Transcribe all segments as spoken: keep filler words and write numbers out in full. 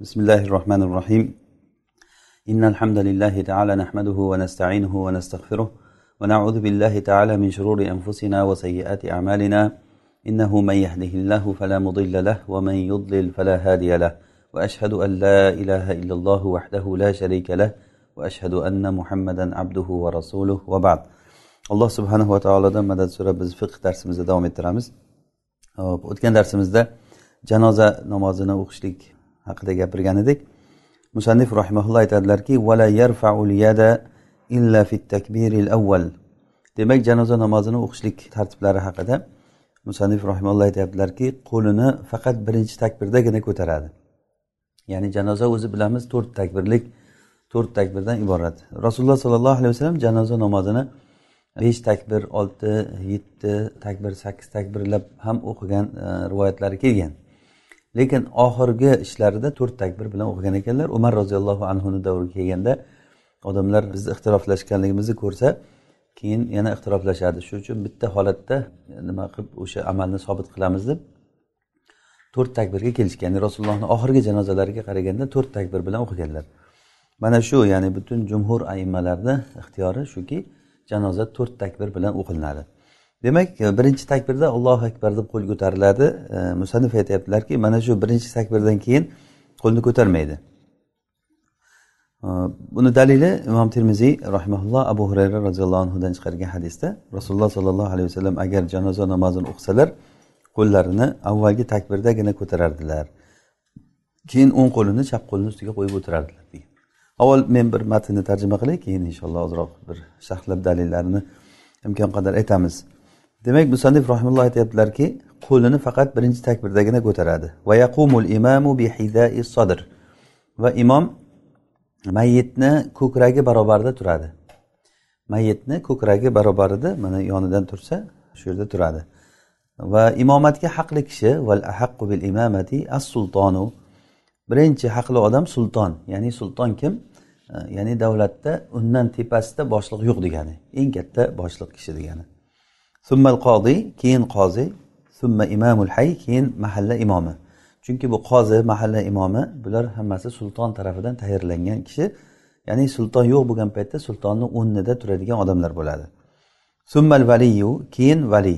بسم الله الرحمن الرحيم إن الحمد لله تعالى نحمده ونستعينه ونستغفره ونعوذ بالله تعالى من شرور أنفسنا وسيئات أعمالنا إنه من يهده الله فلا مضل له ومن يضلل فلا هادي له وأشهد أن لا إله إلا الله وحده لا شريك له وأشهد أن محمدا عبده ورسوله وبعد. الله سبحانه وتعالى مدد سورة biz fiqh darsimizda davom ettiramiz. O'tgan darsimizda janoza namozini o'qishlik haqida gapirgan edik. Musannif rahimahulloh aytadilarki, "Wala yarfa'ul yada illa fit takbiril awwal." Demak, janoza namozini o'qishlik tartiblari haqida Musannif rahimahulloh aytadilarki, qo'lini faqat birinchi takbirdagina ko'taradi. Ya'ni janoza o'zi bilamiz to'rt takbirlik, to'rt takbirdan iborat. Rasululloh sollallohu alayhi vasallam janoza namozini besh takbir, olti, yetti takbir, sakkiz takbirlab ham o'qigan rivoyatlari kelgan. Lekin oxirgi ishlarida to'rt takbir bilan o'qigan ekanlar. Umar roziyallohu anhuning davriga kelganda odamlar biz ixtiroflashganligimizni ko'rsa, keyin yana ixtiroflashadi. Shuning uchun bitta holatda nima qilib o'sha amalni sobit qilamiz deb to'rt takbirga kelishgan. Ya'ni Rasulullohning oxirgi janozalariga qaraganda to'rt takbir bilan o'qiganlar. Mana shu, ya'ni butun jumhur aimmalarning ixtiyori shuki, janoza to'rt takbir bilan o'qilinadi. Demak, birinchi takbirda Allohu akbar deb qo'l ko'tariladi. Musannif aytayaptilarki, mana shu birinchi takbirdan keyin qo'lni ko'tarmaydi. Buni dalili Imom Termiziy rahimahulloh Abu Hurayra roziyallohu anhudan chiqargan hadisda Rasululloh sollallohu alayhi vasallam agar janoza namozini o'qisalar, qo'llarini avvalgi takbirdagina ko'tarardilar. Keyin o'ng qo'lini chap qo'lini ustiga qo'yib o'tirardilar degan. Avval men bir matnni tarjima qilay, keyin inshaalloh ozroq bir sharhlab dalillarini imkon qadar aytamiz. Demak, musannif rahimahulloh aytayaptilarki, qo'lini faqat birinchi takbirdagina ko'taradi. Va yaqumul imamu bi hida'is sadr. Va imom mayyitni ko'kragi barobarida turadi. Mayyitni ko'kragi barobarida mana yonidan tursa, shu yerda turadi. Va imomatga haqli kishi val ahaqqu bil imamati as-sultonu. Birinchi haqli odam sulton. Ya'ni sulton kim? Ya'ni davlatda undan tepasida boshliq yo'q degani. Eng katta boshliq kishi degani. Summal qozi, keyin qozi, summa imamul hayy, keyin mahalla imomi. Chunki bu qozi, mahalla imomi bular hammasi sulton tarafidan tayyorlangan kishi. Ya'ni sulton yo'q bo'lgan paytda sultonning o'rnida turadigan odamlar bo'ladi. Summal valiyu, keyin vali.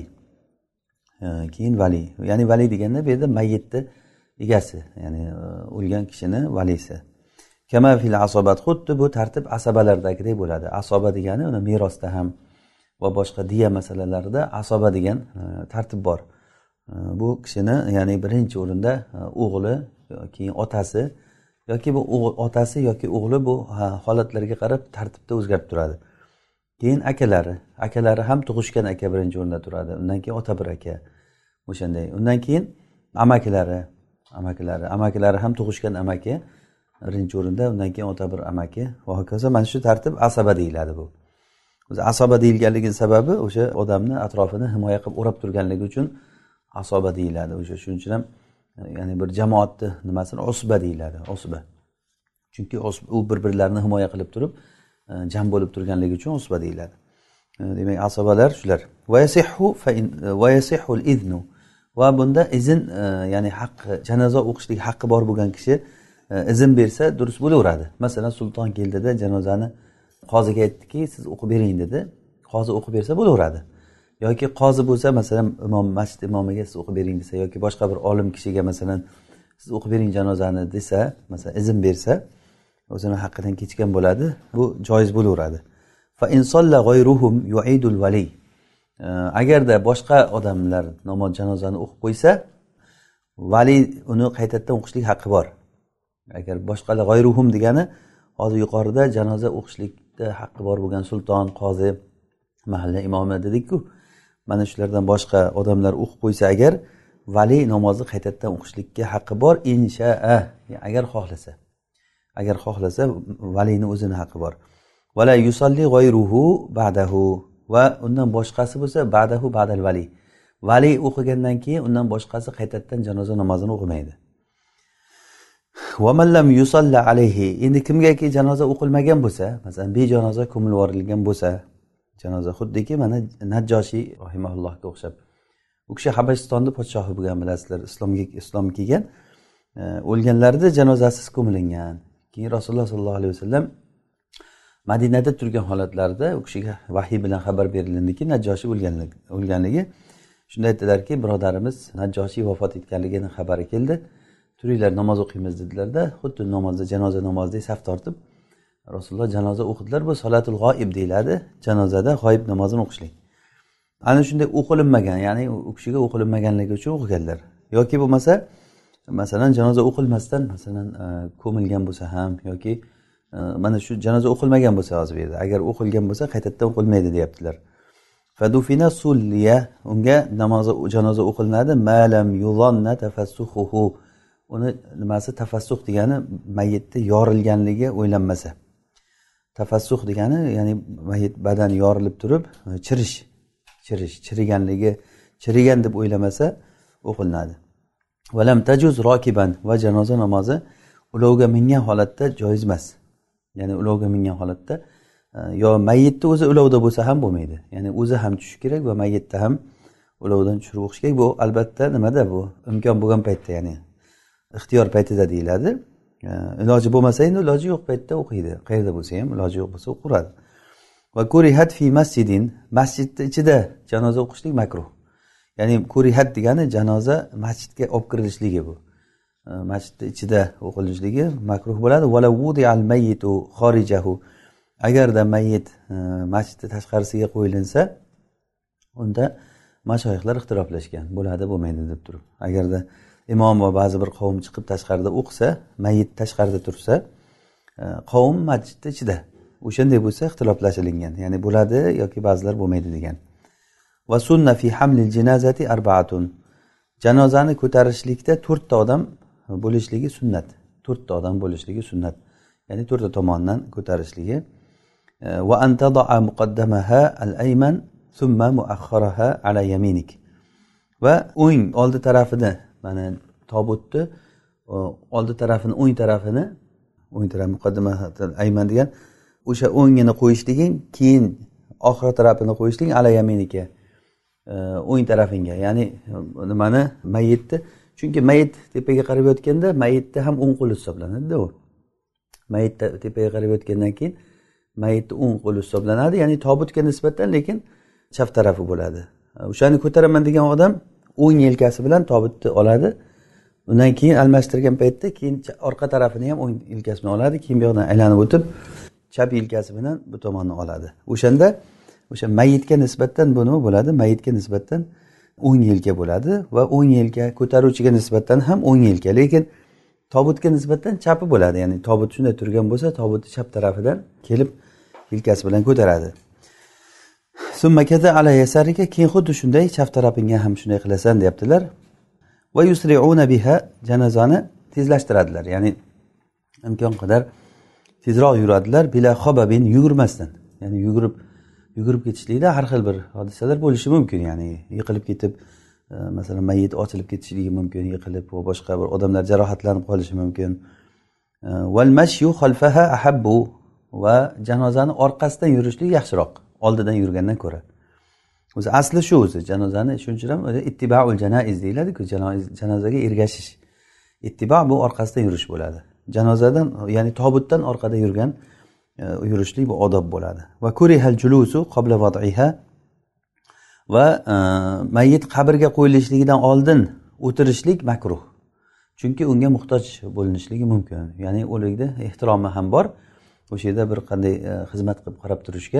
Keyin vali. Ya'ni vali deganda bu yerda mayyitni egasi, ya'ni o'lgan kishini valisi. Kama fil asobat, xuddi bu tartib asabalardagidek bo'ladi. Asoba degani uni merosda ham va boshqa diya masalalarida asoba degan tartib bor. Bu kishini, ya'ni birinchi o'rinda o'g'li yoki otasi yoki bu otasi yoki o'g'li bu holatlarga qarab tartibda o'zgarib turadi. Keyin akalari, akalari ham tug'ishgan aka birinchi o'rinda turadi. Undan keyin ota bir aka o'shanday. Undan keyin amakilari, amakilari, amakilari ham tug'ishgan amaki birinchi o'rinda, undan keyin ota bir amaki va hokazo. Mana shu tartib asaba deyiladi bu. O'zi asoba deyilganligi sababi o'sha odamni atrofini himoya qilib o'rab turganligi uchun asoba deyiladi. O'sha shuning uchun ham ya'ni bir jamoatni nimasini usba deyiladi, usba. Chunki u bir-birlarini himoya qilib turib, jam bo'lib turganligi uchun usba deyiladi. Demak, asobalar shular. Va yasihhu fa va yasihhu al-idhnu. Va bunda izn, ya'ni haq, janoza o'qishlik haqqi bor bo'lgan kishi izn bersa durust bo'laveradi. Masalan, sulton keldida janozani qoziga aytdiki, siz o'qib bering dedi. Qozi o'qib bersa bo'laveradi. Yoki qozi bo'lsa, masalan, imom masjid imomiga siz o'qib bering desa yoki boshqa bir olim kishiga masalan siz o'qib bering janozani desa, masalan, izn bersa, o'zini haqqidan kechgan bo'ladi. Bu joiz bo'laveradi. Fa in salla g'ayruhum yu'idul vali. Agarda boshqa odamlar namoz janozani o'qib qo'ysa, vali uni qaytadan o'qishlik haqqi bor. Agar boshqalar g'ayruhum degani hozir yuqorida janoza o'qishlikda haqqi bor bo'lgan sulton, qozi, mahalla imomi dedik-ku. Mana shulardan boshqa odamlar o'qib qo'ysa agar, vali namozni qaytadan o'qishlikka haqqi bor, inshaa, agar xohlasa. Agar xohlasa valini o'zini haqqi bor. Wala yusalli g'ayruhu ba'dahu. Va undan boshqasi bo'lsa ba'dahu ba'dal vali. Vali o'qigandan keyin undan boshqasi qaytadan janoza namozini o'qimaydi. Va man lam yusalla alayhi. Endi kimgaki janoza o'qilmagan bo'lsa, masalan, bejanoza ko'milib yuborilgan bo'lsa, janoza xuddiki mana Najjoshi rahimahullohga o'xshab. U kishi Habashistonda podshohi bo'lgan, bilasizlar, islomga islom kelgan. o'lganlarni janozasiz ko'milingan. Keyin Rasululloh sollallohu alayhi vasallam Madinada turgan holatlarida u kishiga vahiy bilan xabar berilindiki, Najjoshi o'lganligi, o'lganligi. Shunda aytdilarki, birodarimiz Najjoshi vafot etganligining xabari keldi. Turinglar namoz o'qiymiz dedilarda, xuddi namozda janoza namozidek saf tortib Rasululloh janoza o'qidilar. Bu salatul g'oib deyiladi. Janozada g'oib namozini o'qishlik. Ana shunday o'qilinmagan, ya'ni u kishiga o'qilinmaganligi uchun o'qiganlar. Yoki bo'lmasa, masalan, janoza o'qilmasdan, masalan, ko'milgan bo'lsa ham yoki mana shu janoza o'qilmagan bo'lsa hozir bu yerda, agar o'qilgan bo'lsa qaytadan o'qilmaydi deyaptilar. Fadufina sulliya, unga namoz janoza o'qilinadi, malam yuzanna tafassuhu. Uni nimasi tafassuh degani mayitni yorilganligi o'ylanmasa. Tafassuh degani ya'ni mayit badan yorilib turib chirish, chirish, chiriganligi, chirigan deb o'ylamasa o'qilinadi. Valam tajuz rokiban va janoza namozi ulovga mingan holatda joiz emas. Ya'ni ulovga mingan holatda yo mayitni o'zi ulovda bo'lsa ham bo'lmaydi. Ya'ni o'zi ham tushishi kerak va mayitni ham ulovdan tushirib o'qish kerak. Bu albatta nimada bu imkon bo'lgan paytda, ya'ni ixtiyor paytida deyiladi. Iloji bo'lmasa endi iloji yo'q paytda o'qiydi. Qayerda bo'lsa ham iloji yo'q bo'lsa o'qiradi. Va kurihat fi masjidin, masjidning ichida janoza o'qishlik makruh. Ya'ni kurihat degani janoza masjidga olib kirilishligi bu. Masjidning ichida o'qilishligi makruh bo'ladi. Wala wudi'al mayyitu kharijahu. Agarda mayyit masjidning tashqarisiga qo'yilinsa, unda mashoyixlar ixtiroflashgan, bo'ladi bo'lmaydi deb turib. Agarda imom va ba'zi bir qavm chiqib tashqarida o'qisa, mayyit tashqarida tursa, qavm masjidning ichida. O'shanday bo'lsa ixtiroflashilingan. Ya'ni bo'ladi yoki ba'zilar bo'lmaydi degan. Va sunna fi hamlil janazati arba'atun. Janozani ko'tarishlikda to'rtta odam bo'lishligi sunnat. to'rtta odam bo'lishligi sunnat. Ya'ni to'rtta tomondan ko'tarishligi. Va antada'a muqaddamaha al-ayman thumma muakhkharaha ala yaminik. Va o'ng oldi tarafini, mana tobutni oldi tarafini, o'ng tarafini, o'ng taraf muqaddamaha al-ayman degan o'sha o'ngini qo'yishliging, keyin oxir tarafini qo'yishling ala yaminika. O'ng tarafingga, ya'ni nimani mayitni, chunki mayit tepaga qarab yotganda mayitni ham o'ng qo'li hisoblanadi-da u. Mayit tepaga qarab yotgandan keyin mayitni o'ng qo'li hisoblanadi, ya'ni tobutga nisbatan, lekin chap tarafi bo'ladi. O'shani ko'taraman degan odam o'ng yelkasi bilan tobutni oladi. Undan keyin almashtirgan paytda keyin orqa tarafini ham o'ng yelkasi bilan oladi, keyin bu yoqdan aylanib o'tib chap yelkasi bilan bu tomonni oladi. O'shanda o'sha mayitga nisbatan bu nima bo'ladi? Mayitga nisbatan o'ng yelka bo'ladi va o'ng yelka ko'taruvchiga nisbatan ham o'ng yelka, lekin tobutga nisbatan chapi bo'ladi. Ya'ni tobut shunday turgan bo'lsa, tobutni chap tarafidan kelib yelkasi bilan ko'taradi. Summa kaza ala yasarika, keyin xuddi shunday chap tarafingga ham shunday qilasan deyaptilar. Va yusri'una biha, janozani tezlashtiradilar. Ya'ni imkon qadar tezroq yuradilar, bila xobabin, yugurmasdan. Ya'ni yugurib yugurib ketishlikda har xil bir hodisalar bo'lishi mumkin. Ya'ni yiqilib ketib, masalan mayit ochilib ketishligi mumkin, yiqilib va boshqa bir odamlar jarohatlanib qolishi mumkin. Wal mashyu khalfaha ahabbu, va janozani orqasidan yurishlik yaxshiroq, oldidan yurgandan ko'ra. O'zi asli shu, o'zi janozani shuncha ham ittiba'ul janaiz deyiladi-ku, janozaga ergashish. Ittiba bu orqasidan yurish bo'ladi. Janozadan, ya'ni tobutdan orqada yurgan yurishlik bu odob bo'ladi. Va kurihal julusu qabla wad'iha, va mayit qabrga qo'yilishligidan oldin o'tirishlik makruh. Chunki unga muhtoj bo'linishligi mumkin. Ya'ni o'likda ehtiromi ham bor. O'sha yerda bir qanday xizmat qilib qarab turishga,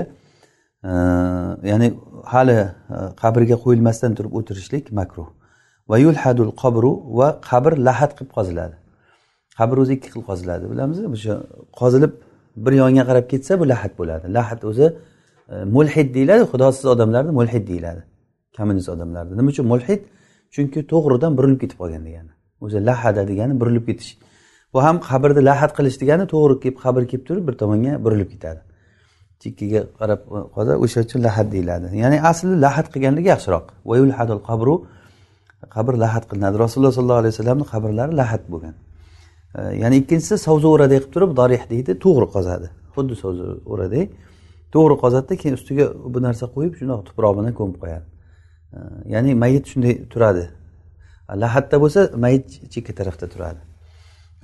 ya'ni hali qabrga qo'yilmasdan turib o'tirishlik makruh. Va yulhadul qabru, va qabr lahat qilib qoziladi. Qabr o'zi ikki xil qoziladi, bilamiz. O'sha qozilib bir yonga qarab ketsa bu lahat bo'ladi. Lahat o'zi mulhid deyiladi, xudosiz odamlarni mulhid deyiladi. Kommunist odamlarni. Nima uchun mulhid? Chunki to'g'ridan burilib ketib qolgan degani. O'zi lahada degani burilib ketish. Bu ham qabrda lahat qilish degani, to'g'ri kelib qabr kelib turib bir tomonga burilib ketadi. Chekkiga qarab qolsa, o'sha uchun lahat deyiladi. Ya'ni asli lahat qilganligi yaxshiroq. Va yulhadul qabru, qabr lahat qilinadi. Rasululloh sollallohu alayhi vasallamning qabrlari lahat bo'lgan. Ya'ni ikkinchisi savza o'radek qilib turib darih deydi, to'g'ri qozadi. Xuddi savza o'radek to'g'ri qozadi, keyin ustiga bu narsa qo'yib shunday tuproq bilan ko'mib qo'yadi. Ya'ni mayit shunday turadi. Lahatda bo'lsa mayit chekka tarafda turadi.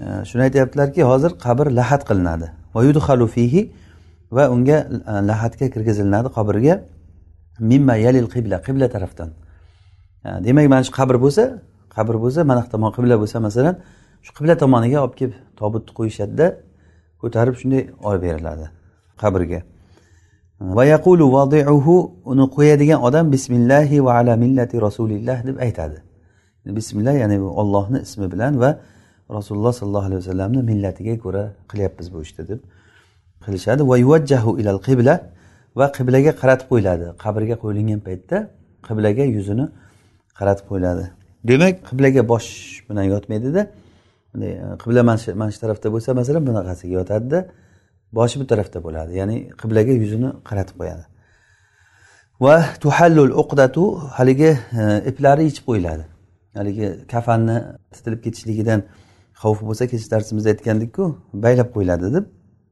shuni aytyaptilarki, hozir qabr lahat qilinadi. Va yudkhalu fihi, va unga lahatga kirgizilinadi qabrga, mimma yalil qibla, qibla tarafdan. Demak, mana shu qabr bo'lsa, qabr bo'lsa, mana bu tomon qibla bo'lsa, masalan, shu qibla tomoniga olib kelib tobutni qo'yishadi-da, ko'tarib shunday olib beriladi qabrga. Va yaqulu wadi'uhu, uni qo'yadigan odam bismillahi va ala millati rasulillah deb aytadi. Bismillah, ya'ni Allohning ismi bilan va Rasululloh sallallohu alayhi vasallamning millatiga ko'ra qilyapmiz bu ishni deb qilishadi. Va yuvajjahu ilal qibla, va qiblaga qaratib qo'yiladi. Qabrga qo'yilgan paytda qiblaga yuzini qaratib qo'yiladi. Demak, qiblaga bosh bilan yotmaydi-da. Qibla mana shu tarafda bo'lsa, masalan, bunaqasiga yotadi-da, boshi bu tarafda bo'ladi. Ya'ni qiblaga yuzini qaratib qo'yadi. Va tuhallul uqdatu, haligi iplari yechib qo'yiladi. Haligi kafanni titilib ketishligidan xavf bo'lsa, kecha darsimizda aytgandik-ku, baylab qo'yiladi deb.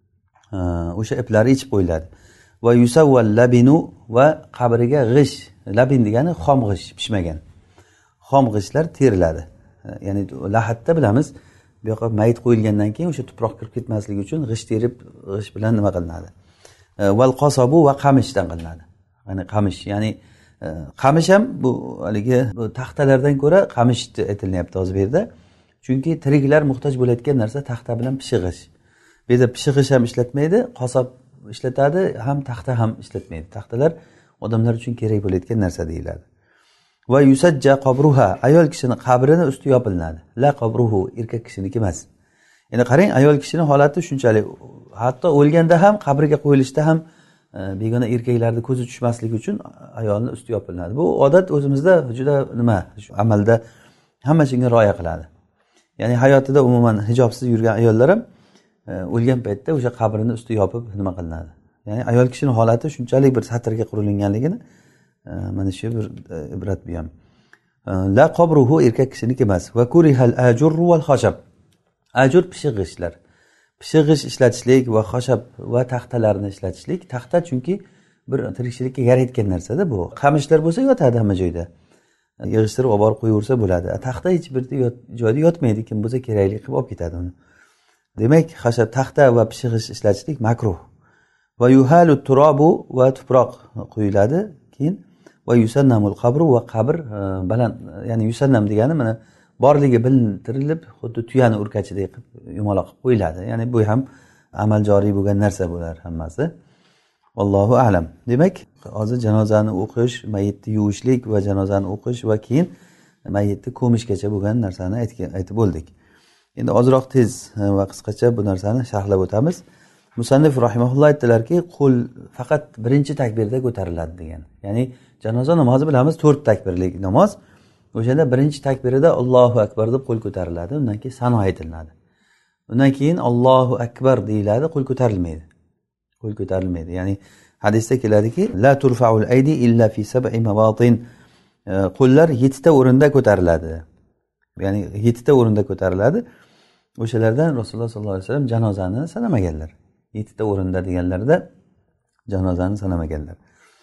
O'sha iplari yechib qo'yiladi. Va yusawwal labinu, va qabriga g'ish, labin degani xom g'ish, pishmagan. Xom g'ishlar teriladi. Ya'ni lahatda bilamiz, bu yoqqa mayit qo'yilgandan keyin o'sha tuproq kirib ketmasligi uchun g'ish terib, g'ish bilan nima qilinadi? Val qasabu, va qamishdan qilinadi. Ya'ni qamish, ya'ni qamish ham bu haligi bu taxtalardan ko'ra qamish aytilyapti hozir bu yerda. Chunki tiriklar muhtoj bo'layotgan narsa taxta bilan pishig'ish. Bu yerda pishig'ish ham ishlatmaydi, qasob ishlatadi, ham taxta ham ishlatmaydi. Taxtalar odamlar uchun kerak bo'layotgan narsa deyiladi. Va yusajja qabruha, ayol kishining qabrini usti yopilinadi. La qabruhu, erkak kishiniki emas. Ya'ni qarang, ayol kishining holati shunchalik, hatto o'lganda ham qabriga qo'yilishda ham begona erkaklarning ko'zi tushmasligi uchun ayolning usti yopilinadi. Bu odat o'zimizda juda nima, shu amalda hamma shunga rioya qiladi. Ya'ni hayotida umuman hijobsiz yurgan ayollar ham o'lgan paytda o'sha qabrini usti yopib nima qilinadi. Ya'ni ayol kishining holati shunchalik bir satrga qurilganligini mana shu bir ibrat bu ham. La qabruhu, erkak kishiniki emas. Va kurihal ajurru wal khashab. Ajur pishig'ishlar. Pishig'ish ishlatishlik va xashab va taxtalarni ishlatishlik. Taxta chunki bir tirikchilikka yarayotgan narsa-da bu. Qamishlar bo'lsa yotadi hamma joyda. Yig'ishtirib olib borib qo'yaversa bo'ladi. Taxta hech bir joyda yotmaydi, kim bo'lsa kerakli qilib olib ketadi uni. Demak, xashab, taxta va pishig'ish ishlatishlik makruh. Va yuhalu turabu, va tuproq qo'yiladi. Keyin va yusannamul qabru, va qabr baland, ya'ni yusannam degani mana borligi bilintirilib, xuddi tuyani urkachidek qilib yumaloq qilib qo'yiladi. Ya'ni bu ham amal joriy bo'lgan narsa bo'lar hammasi. Allohu a'lam. Demak, hozir janozani o'qish, mayitni yuvishlik va janozani o'qish va keyin mayitni ko'mishgacha bo'lgan narsani aytib bo'ldik. Endi ozroq tez va qisqacha bu narsani sharhlab o'tamiz. Musannif rahimahulloh aytdilarki, qo'l faqat birinchi takbirda ko'tariladi degan. Ya'ni janoza namozi bilamiz to'rt takbirlik namoz. O'shanda birinchi takbirida Allohu akbar deb qo'l ko'tariladi, undan keyin sano aytiladi. Undan keyin Allohu akbar deyiladi, qo'l ko'tarilmaydi. Qo'l ko'tarilmaydi. Ya'ni hadisda keladiki, la turfa'ul aydi illa fi sab'i mawatin. Qo'llar yettita o'rinda ko'tariladi. Ya'ni yettita o'rinda ko'tariladi. O'shalardan Rasululloh sollallohu alayhi vasallam janozani sanamaganlar. yettita o'rinda deganlarda janozani sanamaganlar.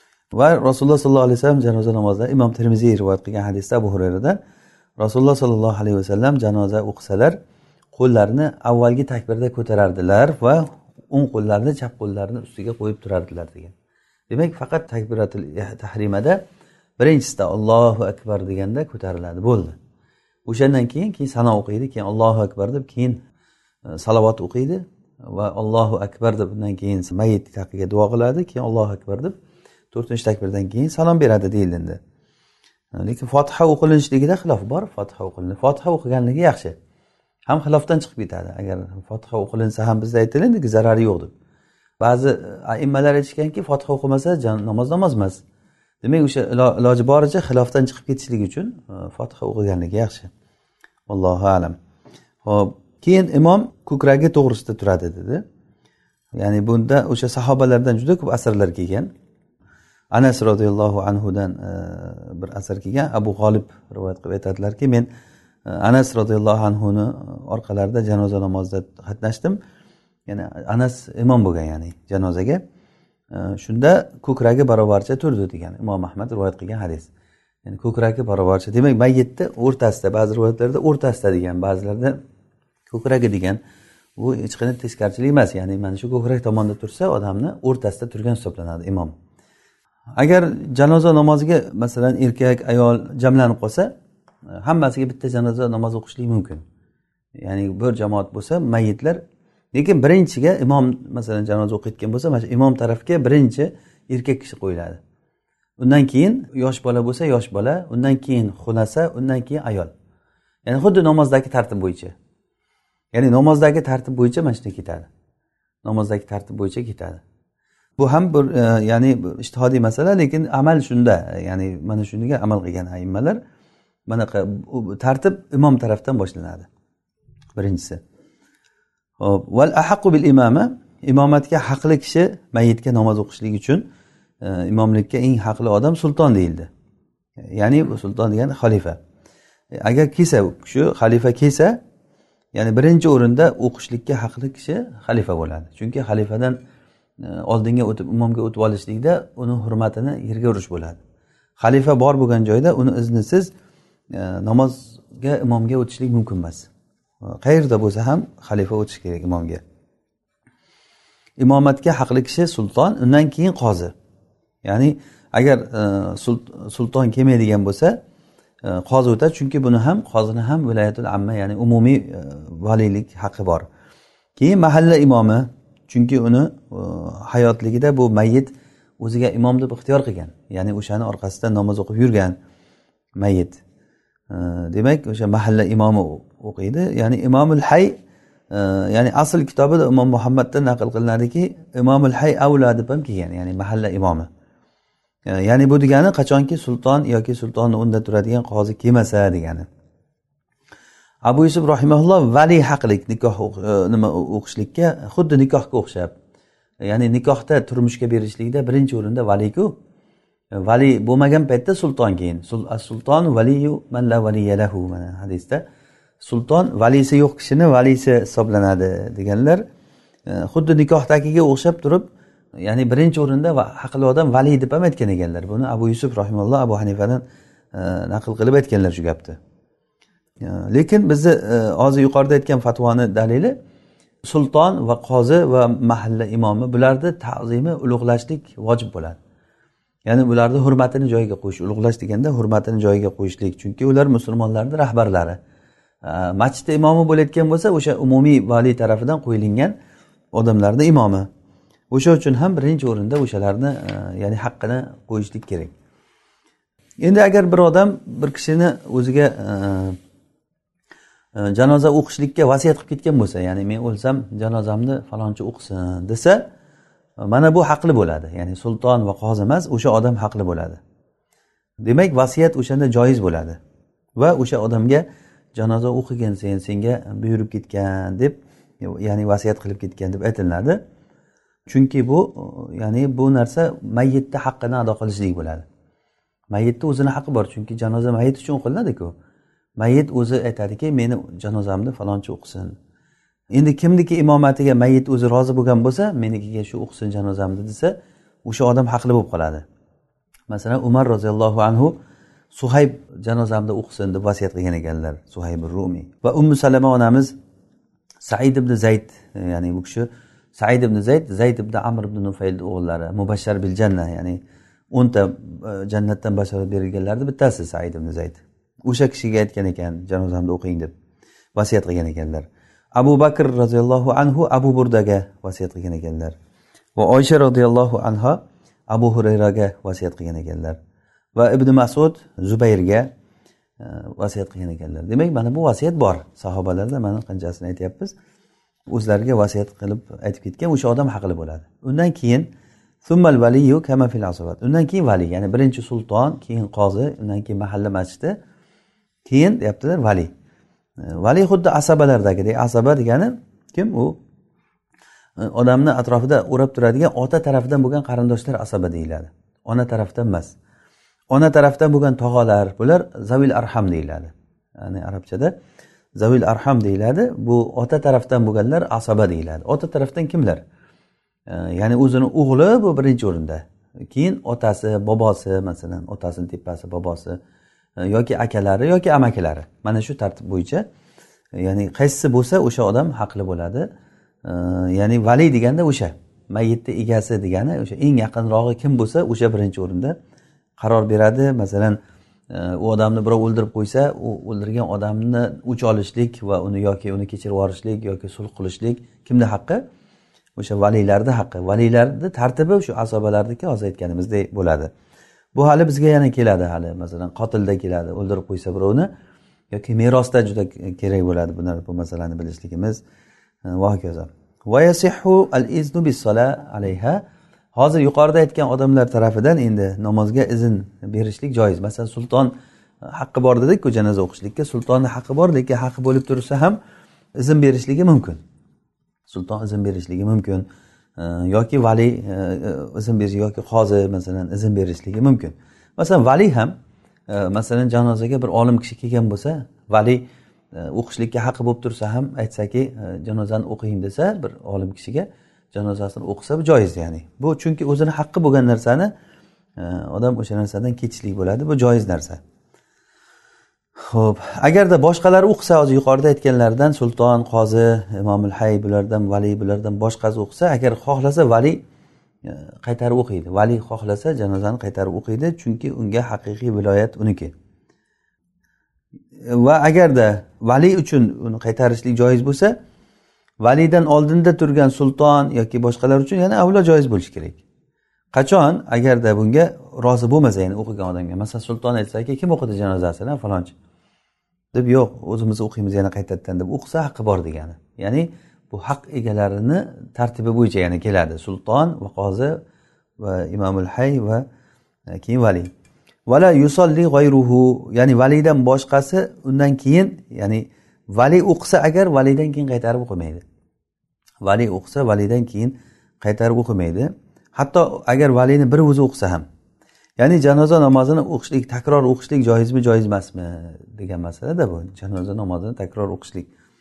Va Rasululloh sollallohu alayhi vasallam janoza namozida Imom Termiziy rivoyat qilgan hadisda Abu Hurayradan Rasululloh sollallohu alayhi vasallam janoza o'qisalar qo'llarini avvalgi takbirda ko'tarardilar va o'ng qo'llarini chap qo'llarini ustiga qo'yib turardilar degan. Demak, faqat takbiratul tahrimada birinchisida Allohu akbar deganda ko'tariladi, bo'ldi. O'shandan keyin keyin sano o'qiydi, keyin Allohu akbar deb keyin salovat o'qiydi va Allohu akbar deb undan keyin mayit haqiga duo qiladi, keyin Allohu akbar deb to'rtinchi takbirdan keyin salom beradi deyildi. Lekin Fotiha o'qilinishligida xilof bor. Fotiha o'qilindi. Fotiha o'qiganligi yaxshi. Ham xilofdan chiqib ketadi. Agar Fotiha o'qilinsa ham bizda aytiladi, zarari yo'q deb. Ba'zi aimmalar aytishganki, Fotiha o'qimasa namoz namoz emas. Demak, o'sha iloji boricha xilofdan chiqib ketishligi uchun Fotiha o'qiganligi yaxshi. Allohu a'lam. Xo'p, keyin imom ko'kragi to'g'risida turadi dedi. Ya'ni bunda o'sha sahobalardan juda ko'p asarlar kelgan. Anas radhiyallohu anhu dan bir asar kelgan. Abu G'olib rivoyat qilib aytadilarki, men Anas radhiyallohu anhuni orqalarida janoza namozida qatnashdim. Ya'ni Anas imom bo'lgan, ya'ni janozaga. Shunda ko'kragi barobarcha turdi degan Imom Ahmad rivoyat qilgan hadis. Ya'ni ko'kragi barobarcha, demak mayyitni o'rtasida, ba'zi rivoyatlarda o'rtasida degan, ba'zilarda Ko'kragi degan bu hech qanday teskarichilik emas, ya'ni mana shu ko'krak tomonda tursa odamni o'rtasida turgan hisoblanadi imom. Agar janoza namoziga masalan erkak ayol jamlanib qolsa, hammasiga bitta janoza namozi o'qishlik mumkin. Ya'ni bir jamoat bo'lsa mayitlar, lekin birinchiga imom masalan janoza o'qiyotgan bo'lsa, mana shu imom tarafga birinchi erkak kishi qo'yiladi. Undan keyin yosh bola bo'lsa yosh bola, undan keyin xunasa, undan keyin ayol. Ya'ni xuddi namozdagi tartib bo'yicha. Ya'ni namozdagi tartib bo'yicha mana shunday ketadi. Namozdagi tartib bo'yicha ketadi. Bu ham bir ya'ni ijtihodiy masala, lekin amal shunda, ya'ni mana shunga amal qilgan aimmalar. Manaqa tartib imom tarafdan boshlanadi. Birinchisi. Hop, val ahaqqu bil imama, imomatga haqli kishi mayitga namoz o'qishlik uchun imomlikka eng haqli odam sulton deyildi. Ya'ni bu sulton degani xalifa. Agar kelsa shu xalifa kelsa, ya'ni birinchi o'rinda o'qishlikka haqli kishi xalifa bo'ladi. Chunki xalifadan oldinga o'tib imomga o'tib olishlikda uni hurmatini yerga urish bo'ladi. Xalifa bor bo'lgan joyda uni iznisiz namozga imomga o'tishlik mumkin emas. Qayerda bo'lsa ham xalifa o'tish kerak imomga. Imomatga haqli kishi sulton, undan keyin qozi. Ya'ni agar sulton kelmaydigan bo'lsa, qozi o'tadi, chunki buni ham qozini ham viloyatul amma, ya'ni umumiy valiylik haqqi bor. Keyin mahalla imomi, chunki uni hayotligida bu mayit o'ziga imom deb ixtiyor qilgan. Ya'ni o'shani orqasidan namoz o'qib yurgan mayit. Demak, o'sha mahalla imomi o'qiydi. Ya'ni Imomul Hay, ya'ni asl kitobida Imom Muhammaddan naql qilinadiki, Imomul Hay avla deb ham kelgan, ya'ni mahalla imomi. Ya'ni bu degani qachonki sulton yoki sultonning o'rnida turadigan qozi kelmasa degani. Abu Yusuf rahimahulloh vali haqlik nikoh nima o'qishlikka xuddi nikohga o'xshab, ya'ni nikohda turmushga berishlikda birinchi o'rinda vali-ku. Vali bo'lmagan paytda sulton keyin. Sulton valiyu man la valiya lahu, mana hadisda sulton valisi yo'q kishini valisi hisoblanadi deganlar. Xuddi nikohdagiga o'xshab turib, ya'ni birinchi o'rinda haqli odam vali deb ham aytgan ekanlar. Buni Abu Yusuf rahimahulloh Abu Hanifadan naql qilib aytganlar shu gapni. Lekin bizni hozir yuqorida aytgan fatvoni dalili sulton va qozi va mahalla imomi, bularni ta'zimi, ulug'lashlik vojib bo'ladi. Ya'ni ularni hurmatini joyiga qo'yish, ulug'lash deganda hurmatini joyiga qo'yishlik, chunki ular musulmonlarning rahbarlari. Masjidda imomi bo'layotgan bo'lsa, o'sha umumiy vali tarafidan qo'yilgan odamlarning imomi. O'sha uchun ham birinchi o'rinda o'shalarni, ya'ni haqqini qo'yishlik kerak. Endi agar bir odam bir kishini o'ziga janoza o'qishlikka vasiyat qilib ketgan bo'lsa, ya'ni men o'lsam janozamni falonchi o'qisin desa, mana bu haqli bo'ladi. Ya'ni sulton va qozi emas, o'sha odam haqli bo'ladi. Demak, vasiyat o'shanda joiz bo'ladi. Va o'sha odamga janoza o'qigan sen senga buyurib ketgan deb, ya'ni vasiyat qilib ketgan deb aytiladi. Chunki bu, ya'ni bu narsa mayyitning haqqini ado qilishlik bo'ladi. Mayyitning o'zining haqqi bor, chunki janoza mayyit uchun o'qiladi-ku. Mayyit o'zi aytadiki, meni janozamni falonchi o'qisin. Endi kimniki imomatiga mayyit o'zi rozi bo'lgan bo'lsa, menikiga shu o'qisin janozamni desa, o'sha odam haqli bo'lib qoladi. Masalan, Umar roziyallohu anhu Suhayb janozamda o'qisin deb vasiyat qilgan ekanlar, Suhayb ar-Rumi. Va Ummu Salama onamiz Said ibn Zayd, ya'ni bu kishi Said ibn Zayd, Zayd ibn Amr ibn Nufayl o'g'illari, mubashshar bil janna, ya'ni o'nta jannatdan bashorat berilganlarning bittasi Said ibn Zayd. O'sha kishiga aytgan ekan, janozamda o'qing deb vasiyat qilgan ekanlar. Abu Bakr roziyallohu anhu Abu Burdaga vasiyat qilgan ekanlar. Va Oysha roziyallohu anha Abu Hurayraga vasiyat qilgan ekanlar. Va Ibn Mas'ud Zubayrga vasiyat qilgan ekanlar. Demak, mana bu vasiyat bor. Sahobalarda mana qanchasini aytyapmiz. O'zlariga vasiyat qilib aytib ketgan o'sha odam haqli bo'ladi. Undan keyin summal valiyu kama fil asabat. Undan keyin vali, ya'ni birinchi sulton, keyin qozi, undan keyin mahalla masjidi, keyin deyaptilar vali. Vali xuddi asabalardagidek. Asaba degani kim? U odamni atrofida o'rab turadigan ota tarafidan bo'lgan qarindoshlar asaba deyiladi. Ona tarafdan emas. Ona tarafdan bo'lgan tog'alar, bular zavil arham deyiladi. Ya'ni arabchada zavil arham deyiladi. Bu ota tarafdan bo'lganlar asaba deyiladi. Ota tarafdan kimlar? Ya'ni o'zining o'g'li bu birinchi o'rinda. Keyin otasi, bobosi, masalan, otasining tepasi, bobosi yoki akalari yoki amakilari. Mana shu tartib bo'yicha ya'ni qaysisi bo'lsa o'sha odam haqli bo'ladi. Ya'ni vali deganda o'sha mayyitni egasi degani o'sha eng yaqinrog'i kim bo'lsa o'sha birinchi o'rinda qaror beradi. Masalan, u odamni birov o'ldirib qo'ysa, u o'ldirgan odamni o'ch olishlik va uni yoki uni kechirib yuborishlik yoki sulh qilishlik kimni haqqi? O'sha valiylarning haqqi. Valiylarning tartibi shu asobalarniki hozir aytganimizdek bo'ladi. Bu hali bizga yana keladi hali. Masalan, qotilda keladi, o'ldirib qo'ysa birovni yoki merosda juda kerak bo'ladi bular bu masalani bilishligimiz va hokazo. Va yasihhu al-iznu bis-sola alayha. Hozir yuqorida aytgan odamlar tarafidan endi namozga izn berishlik joiz. Masalan, sulton haqqi bor dedik-ku janoza o'qishlikka. Sultonning haqqi bor, lekin haqqi bo'lib tursa ham izn berishligi mumkin. Sulton izn berishligi mumkin yoki vali izn berishi yoki qozi masalan izn berishligi mumkin. Masalan, vali ham masalan janozaga bir olim kishi kelgan bo'lsa, vali o'qishlikka haqqi bo'lib tursa ham aytsaki, janozani o'qing desa, bir olim kishiga janozasini o'qisa bu joiz ya'ni. Bu chunki o'zini haqqi bo'lgan narsani odam o'sha narsadan kechishlik bo'ladi, bu joiz narsa. Xo'p, agarda boshqalar o'qisa, hozir yuqorida aytganlardan sulton, qozi, imomul hay bulardan, vali bulardan boshqasi o'qisa, agar xohlasa vali qaytarib o'qiydi. Vali xohlasa janozani qaytarib o'qiydi, chunki unga haqiqiy viloyat uniki. Va agarda vali uchun uni qaytarishlik joiz bo'lsa, validan oldinda turgan sulton yoki boshqalar uchun yana avvalo joiz bo'lishi kerak. Qachon agarda bunga rozi bo'lmasa, ya'ni o'qigan odamga, masalan sulton aytsaki, kim o'qidi janozasini falonchi deb, yo'q, o'zimiz o'qiymiz yana qaytadan deb o'qisa haqqi bor degani. Ya'ni bu haq egalarini tartibi bo'yicha yana keladi. Sulton va qozi va imomul hay va keyin vali. Vala yusolli g'ayruhu, ya'ni validan boshqasi undan keyin, ya'ni vali o'qisa agar validan keyin qaytarib o'qimaydi. Vali o'qisa validan keyin qaytarib o'qimaydi. Hatto agar valini bir o'zi o'qisa ham. Ya'ni janoza namozini o'qishlik, takror o'qishlik joizmi, joiz emasmi degan masalada bu. Janoza namozini takror o'qishlik.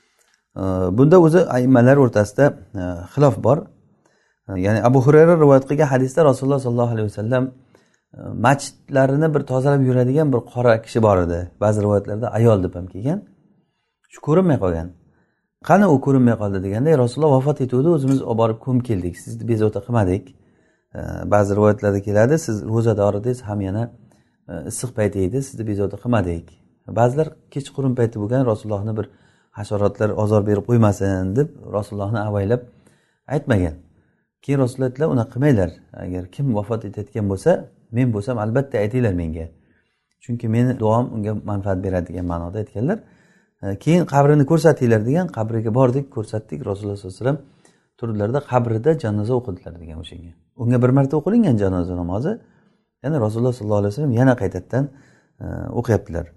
Bunda o'zi ayimmalar o'rtasida xilof bor. Ya'ni Abu Hurayra rivoyat qilgan hadisda Rasululloh sollallohu alayhi vasallam masjidlarini bir tozalab yuradigan bir qora kishi bor edi. Ba'zi rivoyatlarda ayol deb ham kelgan. Shu ko'rinmay qolgan. Qani u ko'rinmay qoldi deganda, Rasululloh vafot etdi, o'zimiz olib borib ko'm keldik, sizni bezovta qilmadik. Ba'zi rivoyatlarda keladi, siz ro'zador edingiz, ham yana issiq payti edi, sizni bezovta qilmadik. Ba'zilar kechqurun payti bo'lgan, Rasulullohni bir hasharotlar ozor berib qo'ymasin deb Rasulullohni avaylab aytmagan. Keyin Rasululloh aytdilar, unaqa qilmanglar. Agar kim vafot etayotgan bo'lsa, men bo'lsam albatta aytinglar menga. Chunki meni duom unga manfaat beradi degan ma'noda aytganlar. Keyin qabrini ko'rsatinglar degan, qabriga bordik, ko'rsatdik. Rasululloh sollallohu alayhi vasallam turdilarda, qabrida janoza o'qidilar degan o'shanga. Unga bir marta o'qilingan janoza namozi, yana Rasululloh sollallohu alayhi vasallam yana qaytadan o'qiyaptilar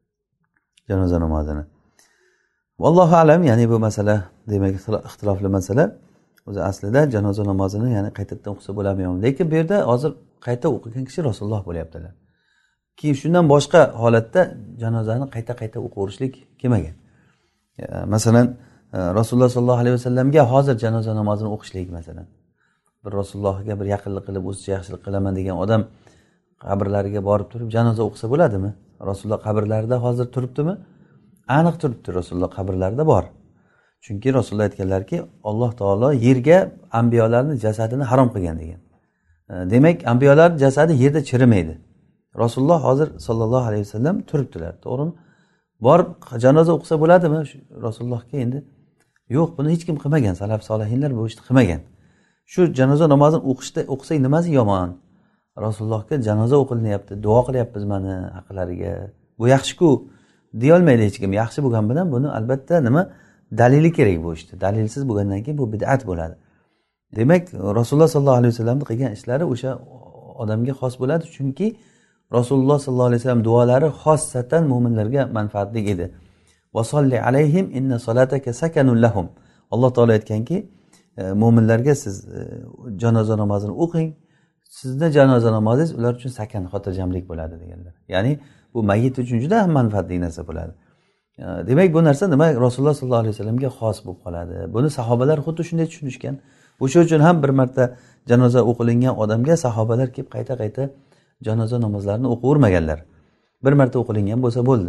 janoza namozini. Vallohu alam, ya'ni bu masala demak ixtilofli masala. O'zi aslida janoza namozini ya'ni qaytadan o'qisa bo'ladimi? Lekin bu yerda hozir qayta o'qigan kishi Rasululloh bo'lyaptilar. Keyin shundan boshqa holatda janozani qayta-qayta o'qishlik kelmagan. Masalan, Rasululloh sollallohu alayhi vasallamga hozir janoza namozini o'qishlik masalan. Bir Rasulullohga bir yaqinlik qilib, o'zicha yaxshilik qilaman degan odam qabrlariga borib turib janoza o'qisa bo'ladimi? Rasululloh qabrlarida hozir turibdimi? Aniq turibdi, Rasululloh qabrlarida bor. Chunki Rasululloh aytganlarki, Alloh taolo yerga anbiyolarning jasadini harom qilgan degan. Demak, anbiyolar jasadi yerda chirimaydi. Rasululloh hozir sollallohu alayhi vasallam turibdilar, to'g'rimi? Borib janoza o'qisa bo'ladimi? Rasulullohga endi yo'q, buni hech kim qilmagan, salaf solihinlar bu ishni qilmagan. Shu janoza namozini o'qishda o'qsak nimasi yomon? Rasulullohga janoza o'qilinyapti, duo qilyapmiz mana haqlariga. Bu yaxshi-ku, deya olmaydi hech kim. Yaxshi bo'lgan bilan buni albatta nima dalili kerak bu ishda. Dalilsiz bo'lgandan keyin bu bid'at bo'ladi. Demak, Rasululloh sollallohu alayhi vasallamning qilgan ishlari o'sha odamga xos bo'ladi, chunki Rasululloh sollallohu alayhi vasallam duolari xossatan mu'minlarga manfaatli edi. Va solli alayhim inna solataka sakanun lahum. Alloh taolo aytganki, mu'minlarga siz janoza namozini o'qing, sizning janoza namozingiz ular uchun sakan, xotirjamlik bo'ladi deganlar. Ya'ni bu mayyit uchun juda ham manfaatli narsa bo'ladi. Demak, bu narsa nima? Rasululloh sollallohu alayhi vasallamga xos bo'lib qoladi. Buni sahobalar xuddi shunday tushunishgan. O'sha uchun ham bir marta janoza o'qilingan odamga sahobalar kelib qayta-qayta janoza namozlarini o'qivermaganlar. Bir marta o'qilingan bo'lsa bo'ldi.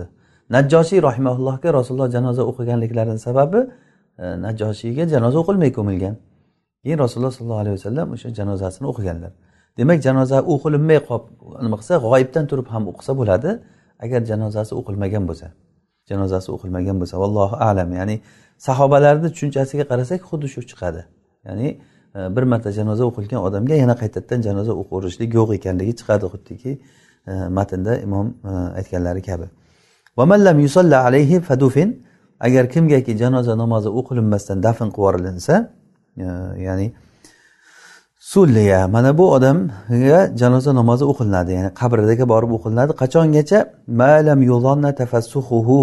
Najjoshiy rahimahullohga Rasululloh janoza o'qiganliklarining sababi Najjoshiyga janoza o'qilmay ko'milgan. Keyin Rasululloh sollallohu alayhi vasallam o'sha janozasini o'qiganlar. Demak, janoza o'qilinmay qolib, nima qilsa, g'oyibdan turib ham o'qisa bo'ladi, agar janozasi o'qilmagan bo'lsa. Janozasi o'qilmagan bo'lsa, vallohu a'lam. Ya'ni sahobalarning tushunchasiga qarasak, xuddi shu chiqadi. Ya'ni bir marta janoza o'qilgan odamga yana qaytadan janoza o'qirishlik yo'q ekanligi chiqadi, xuddiki matnda imom aytganlari kabi. Va man lam yusalla alayhi fadufin, agar kimgaki janoza namozi o'qilinmasdan dafn qilib yuborilsa, ya'ni sulliya, mana bu odamga janoza namozi o'qilinadi, ya'ni qabriga borib o'qilinadi. Qachongacha? Ma lam yuzanna tafassuhuhu,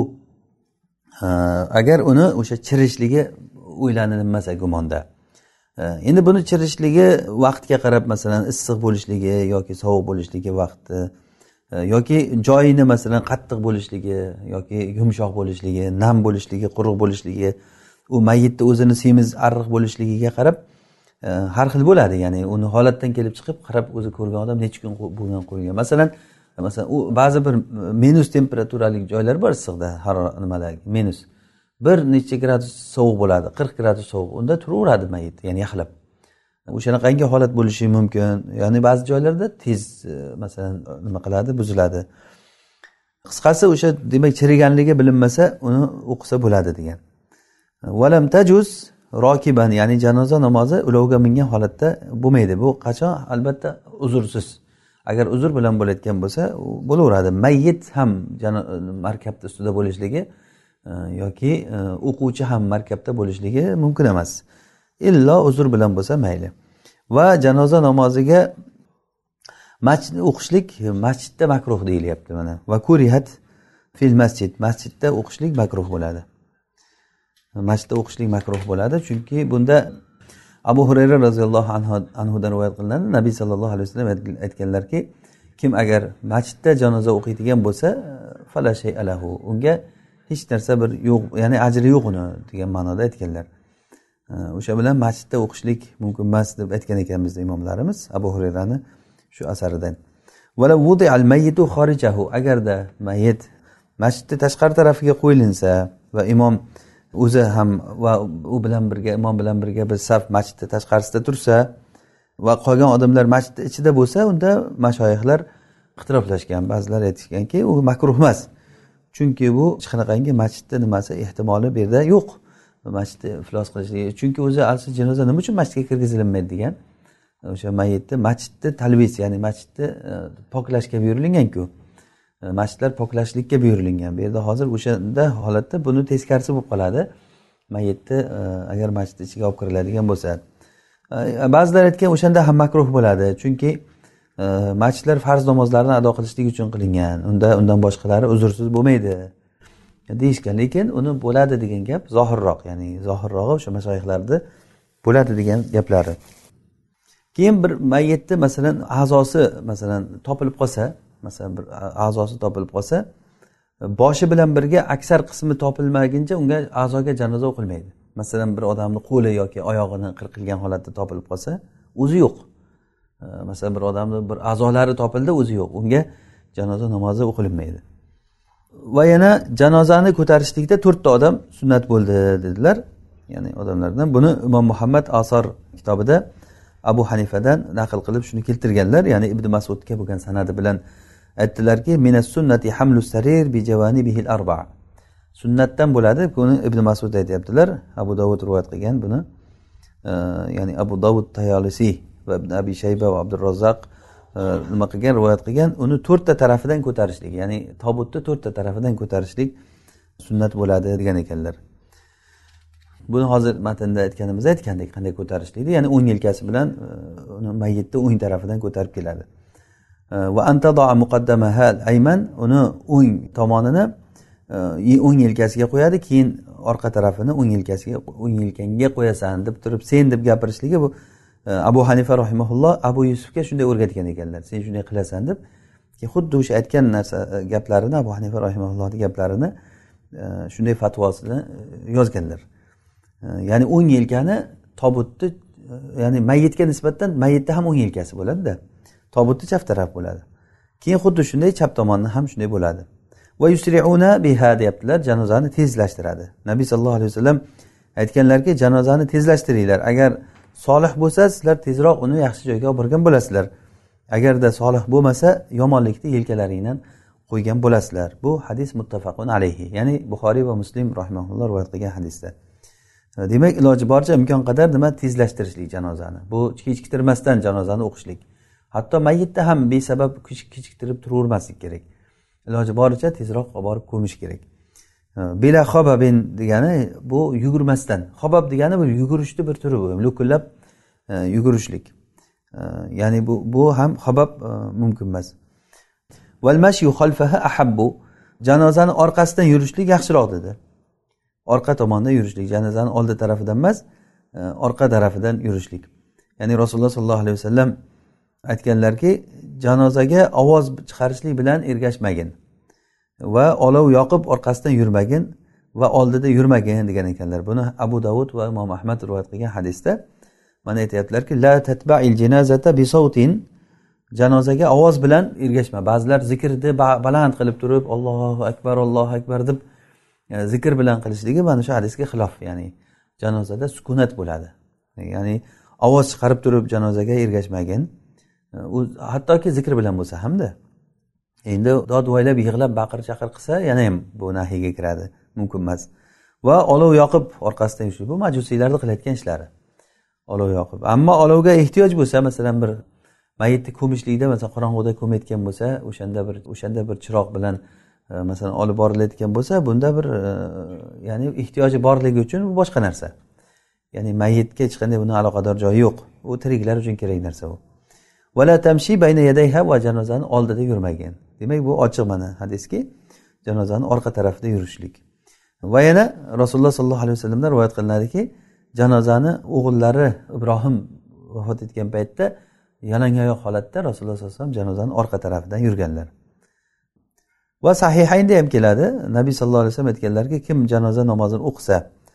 agar uni o'sha chirishligi o'ylanilmasa gumonda. Endi buni chirishligi vaqtga qarab, masalan issiq bo'lishligi yoki sovuq bo'lishligi vaqti, yoki joyini masalan qattiq bo'lishligi yoki yumshoq bo'lishligi, nam bo'lishligi, quruq bo'lishligi, u mayitni o'zini semiz arriq bo'lishligiga qarab har xil bo'ladi. Ya'ni uni holatdan kelib chiqib qarab o'zi ko'rgan odam necha kun bo'lgan qo'ygan. Masalan, masalan u ba'zi bir minus temperaturalik joylar bor issiqda, harorat nimalar minus bir necha gradus sovuq bo'ladi, qirq gradus sovuq. Unda turaveradi mayit, ya'ni yaxlab. O'shanaqangi holat bo'lishi mumkin. Ya'ni ba'zi joylarda tez masalan nima qiladi, buziladi. Qisqasi o'sha demak chiriganligi bilinmasa uni o'qisa bo'ladi degan. Valam tajuz rokiban, ya'ni janoza namozi ulovga mingan holatda bo'lmaydi. Bu qachon? Albatta uzursiz. Agar uzr bilan bo'layotgan bo'lsa, bo'laveradi. Mayyit ham markabda ustida bo'lishligi yoki o'quvchi ham markabda bo'lishligi mumkin emas. Illo uzr bilan bo'lsa mayli. Va janoza namoziga masjidda o'qishlik masjidda makruh deyilyapti mana. Va kurihat fil masjid, masjidda o'qishlik makruh bo'ladi. Masjidda o'qishlik makruh bo'ladi, chunki bunda Abu Hurayra roziyallohu anhu dan rivoyat qilinadi. Nabiy sallallohu alayhi vasallam aytganlarki, kim agar masjidda janoza o'qiydigan bo'lsa, fala shay'a lahu, unga hech narsa bir yo'q, ya'ni ajri yo'q uni degan ma'noda aytganlar. O'sha bilan masjidda o'qishlik mumkin emas deb aytgan ekanmiz imomlarimiz Abu Hurayrani shu asaridan. Wala wudi'al mayyitu kharijahu, agarda mayit masjidda tashqari tarafiga qo'yilinsa va imom o'zi ham va u bilan birga imom bilan birga bir saf masjidda tashqarisida tursa va qolgan odamlar masjidda ichida bo'lsa, unda mashoyixlar ixtiroflashgan. Ba'zilar aytishganki, u makruh emas. Chunki bu hech qanaqangi masjidda nimasi ehtimoli bu yerda yo'q. Masjidda iflos qilishligi. Chunki o'zi asli janoza nima uchun masjidga kirgizilinmaydi degan. O'sha mayitni masjidda talbis, ya'ni masjidni poklashga buyurilgan-ku. Masjidlar poklashlikka buyurilgan. Bu yerda hozir o'shanda holatda buni teskarisi bo'lib qoladi. Mayitni agar masjid ichiga olib kiriladigan bo'lsa. Ba'zilar aytgan o'shanda ham makruh bo'ladi. Chunki masjidlar farz namozlarni ado qilishlik uchun qilingan. Unda undan boshqalari uzrsiz bo'lmaydi deyishgan. Lekin uni bo'ladi degan gap zohirroq, ya'ni zohirrog'i o'sha mashoyixlarda bo'ladi degan gaplari. Keyin bir mayitni masalan a'zosi masalan topilib qolsa, masalan bir a'zosi topilib qolsa, boshi bilan birga aksar qismi topilmaguncha unga a'zoga janoza o'qilmaydi. Masalan bir odamning qo'li yoki oyog'ini qirqilgan holatda topilib qolsa, o'zi yo'q. Masalan bir odamning bir a'zolari topildi, o'zi yo'q. Unga janoza namozi o'qilmaydi. Va yana janozani ko'tarishlikda to'rtta odam sunnat bo'ldi dedilar. Ya'ni odamlardan buni Imom Muhammad Asar kitobida Abu Hanifadan naql qilib shuni keltirganlar. Ya'ni Ibn Mas'udga bo'lgan sanadi bilan aytdilarki, minas sunnati hamlus sarir bi javanibihi al-arba'a. Sunnatdan bo'ladi. Buni Ibn Mas'ud aytibdilar. Abu Dovud rivoyat qilgan buni. Ya'ni Abu Dovud Tayalisi va Ibn Abi Shayba va Abdurrazzaq nima qilgan, rivoyat qilgan, uni to'rtta tarafidan ko'tarishlik, ya'ni tobutni to'rtta tarafidan ko'tarishlik sunnat bo'ladi degan ekanlar. Buni hozir matnda aytganimizda aytgandek qanday ko'tarishlikni, ya'ni o'ng yelkasi bilan uni mayitni o'ng tarafidan ko'tarib keladi. Va antada'a muqaddamaha al-ayman, uni o'ng tomonini o'ng yelkasiga qo'yadi, keyin orqa tarafini o'ng yelkasiga, o'ng yelkangga qo'yasan deb turib, sen deb gapirishligi bu Abu Hanifa rahimahulloh Abu Yusufga shunday o'rgatgan ekanlar. Sen shunday qilasan deb. Xuddi o'sha aytgan narsa gaplarini, Abu Hanifa rahimahullohning gaplarini shunday fatvosini yozganlar. Ya'ni o'ng yelkani tobutni, ya'ni mayitga nisbatan mayitda ham o'ng yelkasi bo'ladi-da. Tobutni chap taraf bo'ladi. Keyin xuddi shunday chap tomonni ham shunday bo'ladi. va yusri'una biha deyaptilar, janozani tezlashtiradi. Nabiy sallallohu alayhi vasallam aytganlarki, janozani tezlashtiringlar. Agar solih bo'lsa, sizlar tezroq uni yaxshi joyga olib borgan bo'lasizlar. Agarda solih bo'lmasa, yomonlikni yelkalaringdan qo'ygan bo'lasizlar. Bu hadis muttafaqun alayhi. Ya'ni Buxoriy va Muslim rahimahulloh rivoyat qilgan hadisda. Demak, iloji boricha imkon qadar nima tezlashtirishlik janozani. Bu kechiktirmasdan janozani o'qishlik. Hatto mayitda ham besabab kechiktirib turavermaslik kerak. Iloji boricha tezroq olib borib ko'mish kerak. Bila xobabin degani bu yugurmasdan. Xobab degani bu yugurishni bir turi bu, lo'killab yugurishlik. Ya'ni bu bu ham xobab mumkin emas. Wal mashyu khalfaha ahabbu. Janozani orqasidan yurishlik yaxshiroq dedi. Orqa tomondan yurishlik, janozani oldi tarafidan emas, orqa tarafidan yurishlik. Ya'ni Rasululloh sollallohu alayhi vasallam aytganlarki, janozaga ovoz chiqarishlik bilan ergashmagin va olov yoqib orqasidan yurmagin va oldida yurmagin degan ekanlar. Buni Abu Davud va Imom Ahmad rivoyat qilgan hadisda mana aytayaptilarki, la tatba'il janazata bi sawtin. Janozaga ovoz bilan ergashma. Ba'zilar zikrni baland qilib turib, Allohu akbar, Allohu akbar deb zikr bilan qilishligi mana shu hadisga xilof. Ya'ni janozada sukunat bo'ladi. Ya'ni ovoz chiqarib turib janozaga ergashmagin. U hattoki zikr bilan bo'lsa hamda. Endi dodvoylab yig'lab baqir-chaqir qilsa, yana ham bu nahiyga kiradi, mumkin emas. Va olov yoqib orqasidan yurish bu majusiylarning qilayotgan ishlari. Olov yoqib. Ammo olovga ehtiyoj bo'lsa, masalan bir mayitni ko'mishlikda, masalan qorong'uda ko'mayotgan bo'lsa, o'shanda bir o'shanda bir chiroq bilan masalan olib borilayotgan bo'lsa, bunda bir ya'ni ehtiyoji borligi uchun bu boshqa narsa. Ya'ni mayitga hech qanday buni aloqador joyi yo'q. U tiriklar uchun kerak narsa bu. Wala tamshi bayna yadayha va janozani oldida yurmagan. Demak, bu ochiq mana hadiski, janozani orqa tarafida yurishlik. Va yana Rasululloh sollallohu alayhi vasallamdan rivoyat qilinadiki, janozani o'g'illari Ibrohim vafot etgan paytda yalangoyoq holatda Rasululloh sollallohu alayhi vasallam janozani orqa tarafidan yurganlar. Va sahihaynda ham keladi, Nabiy sallallohu alayhi vasallam aytganlarki, kim janoza namozini o'qisa,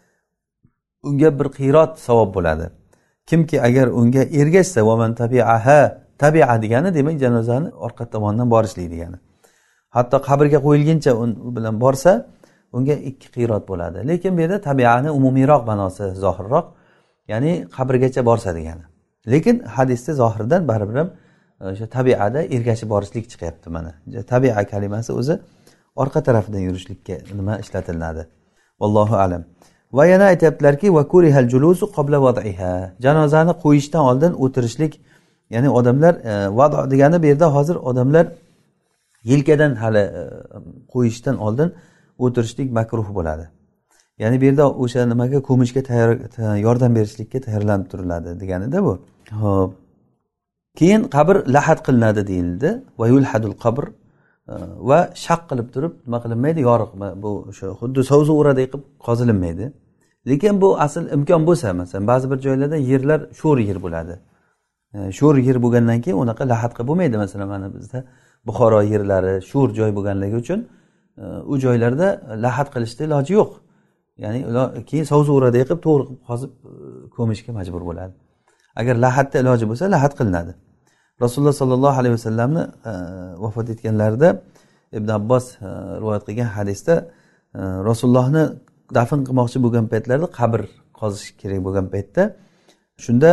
unga bir qiyrot savob bo'ladi. Kimki agar unga ergashsa, va man tabi'aha, tabi'a degani demak janozani orqa tomondan borishlik degani. Hatto qabrga qo'yilguncha u bilan borsa, unga ikki qiyrot bo'ladi. Lekin bu yerda tabi'ani umumiyroq ma'nosi zohirroq, ya'ni qabrgacha borsa degani. Lekin hadisda zohirdan baribir ham o'sha tabi'ada ergashib borishlik chiqyapti mana. Tabi'a kalimasi o'zi orqa tarafdan yurishlikka nima ishlatiladi. Vallohu alam. Va yana aytibdilarki, va kurihal julusu qabla wad'iha. Janozani qo'yishdan oldin o'tirishlik, ya'ni odamlar vado degani bu yerda hozir odamlar yelkadan hali qo'yishdan oldin o'tirishlik makruh bo'ladi. Ya'ni bu yerda o'sha nimaga ko'mishga tayyor yordam berishlikka tayyorlanib turiladi deganida bu. Xo'p. Keyin qabr lahad qilinadi deyildi. Va yulhadul qabr va shaq qilib turib nima qilinmaydi, yoriq bu o'sha xuddi savzu uradek qilib qozilinmaydi. Lekin bu asl imkon bo'lsa, masalan, ba'zi bir joylarda yerlar sho'r yer bo'ladi. Sho'r yer bo'lgandan keyin unaqa lahad qilib bo'lmaydi. Masalan, mana bizda Buxoro yerlari sho'r joy bo'lganligi uchun u joylarda lahad qilishda iloji yo'q. Ya'ni ular keyin savzu uradek qilib to'g'ri qilib qozib ko'mishga majbur bo'ladi. Agar lahadda iloji bo'lsa, lahad qilinadi. Rasululloh sollallohu alayhi vasallamni vafot etganlarida Ibn Abbos rivoyat qilgan hadisda Rasulullohni dafn qilmoqchi bo'lgan paytlarida qabr qozish kerak bo'lgan paytda shunda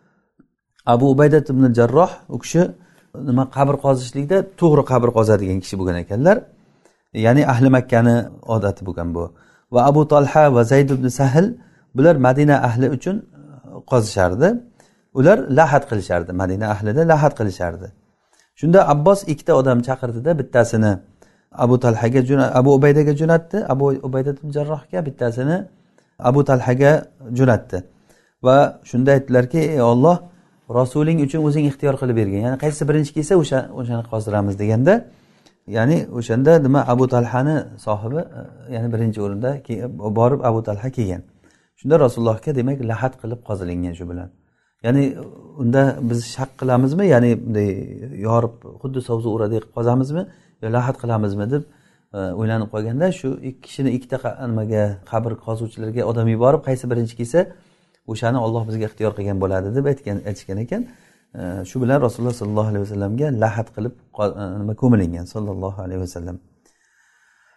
Abu Ubaydat ibn Jarroh u kishi nima qabr qozishlikda to'g'ri qabr qozadigan kishi bo'lgan ekanlar. Ya'ni ahli Makkani odati bo'lgan bu. Va Abu Talha va Zayd ibn Sahl bular Madina ahli uchun qozishardi. Ular lahad qilishardi, Madina ahlida lahad qilishardi. Shunda Abbos ikkita odam chaqirdida, bittasini Abu Talhaga Abu Ubaydaga jo'natdi, Abu Ubayda ibn Jarrohga, bittasini Abu Talhaga jo'natdi. Va shunda aytdilarki, ey Alloh, Rasuling uchun o'zing ixtiyor qilib bergin. Ya'ni qaysi birinchi kelsa o'sha o'shani qozdiramiz deganda, ya'ni o'shanda nima Abu Talhani sohibi, ya'ni birinchi o'rinda borib Abu Talha kelgan. Shunda Rasulullohga demak lahad qilib qozilingan shu bilan. Ya'ni unda biz shaq qilamizmi, ya'ni bunday yorib xuddi savzu uradek qozamizmi yo lahad qilamizmi deb o'ylanib qolganda, shu ikki kishini ikkita nimaga qabr qozuvchilarga odam yuborib, qaysi birinchi kelsa o'shani Alloh bizga ixtiyor qilgan bo'ladi deb aytgan aytishgan ekan. Shu bilan Rasululloh sollallohu alayhi vasallamga lahad qilib nima ko'milingan sollallohu alayhi vasallam.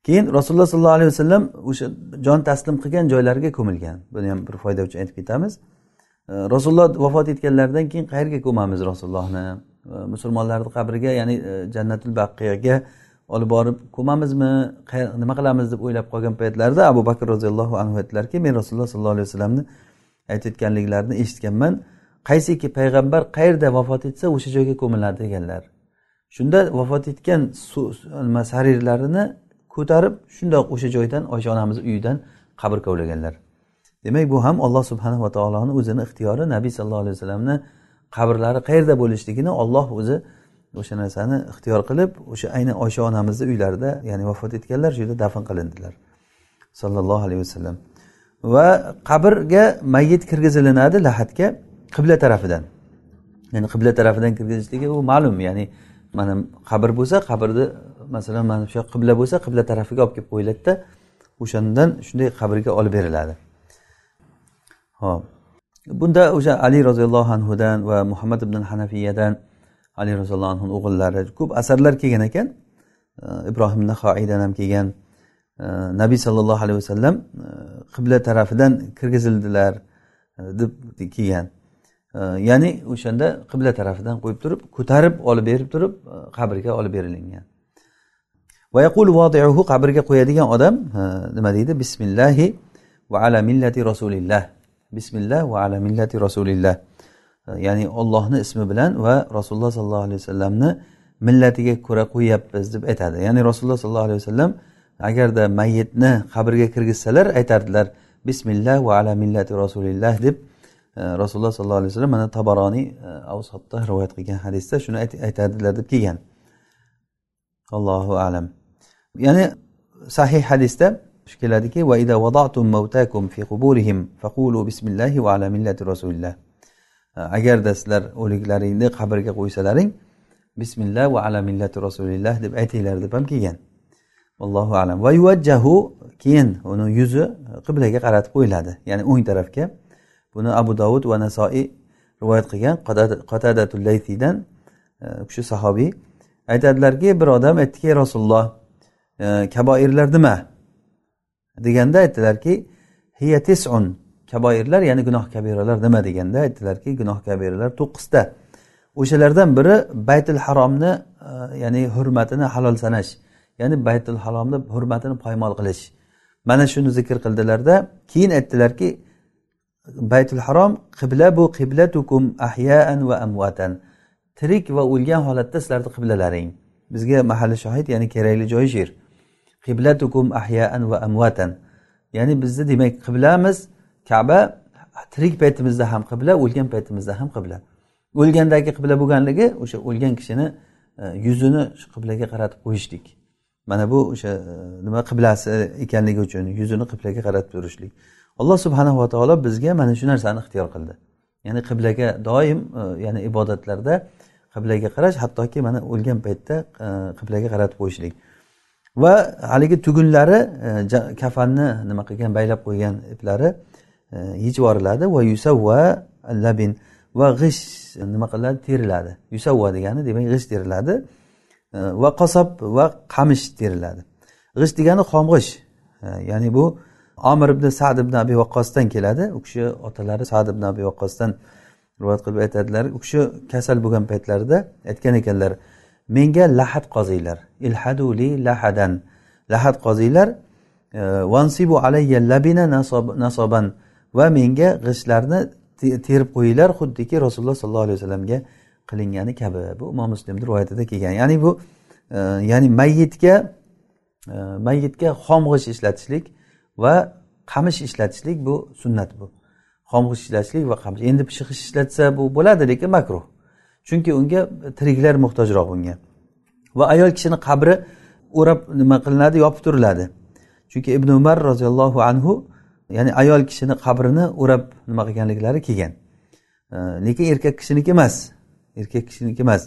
keyin rasululloh sollallohu alayhi vasallam o'sha jon taslim qilgan joylariga ko'milgan. Buni ham bir foyda uchun aytib ketamiz. Rasululloh vafot etganlaridan keyin qayerga ko'mamiz Rasulullohni? Musulmonlarning qabriga, ya'ni Jannatul Baqiyaga olib borib ko'mamizmi, nima qilamiz deb o'ylab qolgan paytlarida Abu Bakr roziyallohu anhu aytdilarki, men Rasululloh sollallohu alayhi vasallamni aytayotganliklarini eshitganman. Qaysiki payg'ambar qayerda vafot etsa o'sha joyga ko'miladi deganlar. Shunda vafot etgan nima sarirlarini ko'tarib shundoq o'sha joydan Oysha onamiz uyidan qabr kovlaganlar. Demak, bu ham Alloh subhanahu va taoloning o'zini ixtiyori. Nabiy sallallohu alayhi vasallamni qabrlari qayerda bo'lishligini Alloh o'zi o'sha narsani ixtiyor qilib, o'sha ayni Oysha onamizning uylarida, ya'ni vafot etganlar shu yerda dafn qilindilar. Sallallohu alayhi vasallam. Va qabrga mayyit kirgizilinadi lahadga qibla tarafidan. Ya'ni qibla tarafidan kirgizishligi u ma'lum, ya'ni mana qabr bo'lsa, qabrni masalan mana shu qibla bo'lsa, qibla tarafiga olib kelib qo'yiladi-da, o'shandan shunday qabrga olib beriladi. Xo'p. Bunda o'sha Ali roziyallohu anhu dan va Muhammad ibn Hanafiyadan, Ali roziyallohu anhu o'g'illari ko'p asarlar kelgan ekan. Ibrohim Naxoiydan ham kelgan. Nabiy sallallohu alayhi vasallam qibla tarafidan kirgizildilar deb kelgan. Ya'ni o'shanda qibla tarafidan qo'yib turib, ko'tarib olib berib turib qabrga olib berilgan. Va yaqul wadi'uhu, qabrga qo'yadigan odam nima deydi? Bismillahi va ala millati rasulillah. Bismillah va ala millati rasulillah. Ya'ni Allohning ismi bilan va Rasululloh sallallohu alayhi vasallamni millatiga ko'ra qo'yapmiz deb aytadi. Ya'ni Rasululloh sallallohu alayhi vasallam agarda mayyitni qabrga kirgizsalar aytardilar Bismillah va ala millati rasulillah deb. Rasululloh sallallohu alayhi vasallam mana Tabaroniy Avsatda rivoyat qilgan hadisda shuni aytadilar deb kelgan. Allohu a'lam. Ya'ni sahih hadisda shu keladiki, va idza wada'tum mawtakum fi quburihim faqulu bismillah va ala millati rasulillah. Agarda sizlar o'liklaringni qabrga qo'ysalaring, bismillah va ala millati rasulillah deb aytinglar deb ham kelgan. Allohu a'lam. Va yuvajjahu, keyin uni yuzi qiblaga qaratib qo'yiladi, ya'ni o'ng tarafga. Buni Abu Davud va Nasoiy rivoyat qilgan. Qatadatul Laythidan, kishi sahobiy aytadilarki, bir odam aytdiki, Rasululloh, kaboirlar nima? Deganda aytdilarki, hiya tis'un. Kaboirlar, ya'ni gunoh kabiralar nima deganda aytdilarki, gunoh kabiralar to'qqizta. O'shalardan biri Baytul Haromni, ya'ni hurmatini halol sanash, ya'ni Baytul Haromni hurmatini poymol qilish. Mana shuni zikr qildilarda, keyin aytdilarki, Baytul Harom qibla bu qiblatukum ahya'an va amwatan. Tirik va o'lgan holatda sizlarning qiblalaring. Bizga mahalli shohid, ya'ni kerakli joyi sher. Qiblatukum ahya'an va amwatan. Ya'ni bizni demak qiblamiz Ka'ba, tirik paytimizda ham qibla, o'lgan paytimizda ham qibla. O'lgandagi qibla bo'lganligi o'sha o'lgan kishini yuzini shu qiblaga qaratib qo'yishlik. Mana bu o'sha nima qiblasi ekanligi uchun yuzini qiblaga qaratib turishlik. Alloh subhanahu va taolo bizga mana shu narsani ixtiyor qildi. Ya'ni qiblaga doim, ya'ni ibodatlarda qiblaga qarash, hattoki mana o'lgan paytda qiblaga qaratib qo'yishlik. Va haligi tugunlari, kafanni nima qilgan, baylab qo'ygan iplari yechib yuboriladi va yusavva labin, va g'ish nima qiladi, teriladi. Yusavva degani demak g'ish teriladi va qasob va qamish teriladi. G'ish degani xomg'ish. Ya'ni bu Amr ibn Sa'd ibn Abi Waqqosdan keladi. U kishi otalari Sa'd ibn Abi Waqqosdan rivoyat qilib aytadilar. U kishi kasal bo'lgan paytlarida aytgan ekanlar, menga lahad qoziylar. Ilhadu li lahadan. Lahad qoziylar, wansibu alayya labina nasaban, va menga g'ishlarni terib qo'yinglar, xuddiki Rasululloh sallallohu alayhi vasallamga qilingani kabi. Bu Imom Muslimning rivoyatida kelgan. Ya'ni bu ya'ni mayyitga mayyitga xomg'ish ishlatishlik va qamish ishlatishlik bu sunnat bu. Xomg'ish ishlatishlik va qamish. Endi pishiqish ishlatsa bu bo'ladi, lekin makruh. Chunki unga tiriklar muhtojroq bunga. Va ayol kishini qabri o'rab nima qilinadi, yopib turiladi. Chunki Ibn Umar roziyallohu anhu, ya'ni ayol kishini qabrini o'rab nima qilganliklari kelgan. Lekin erkak kishiniki emas. Erkak kishiniki emas.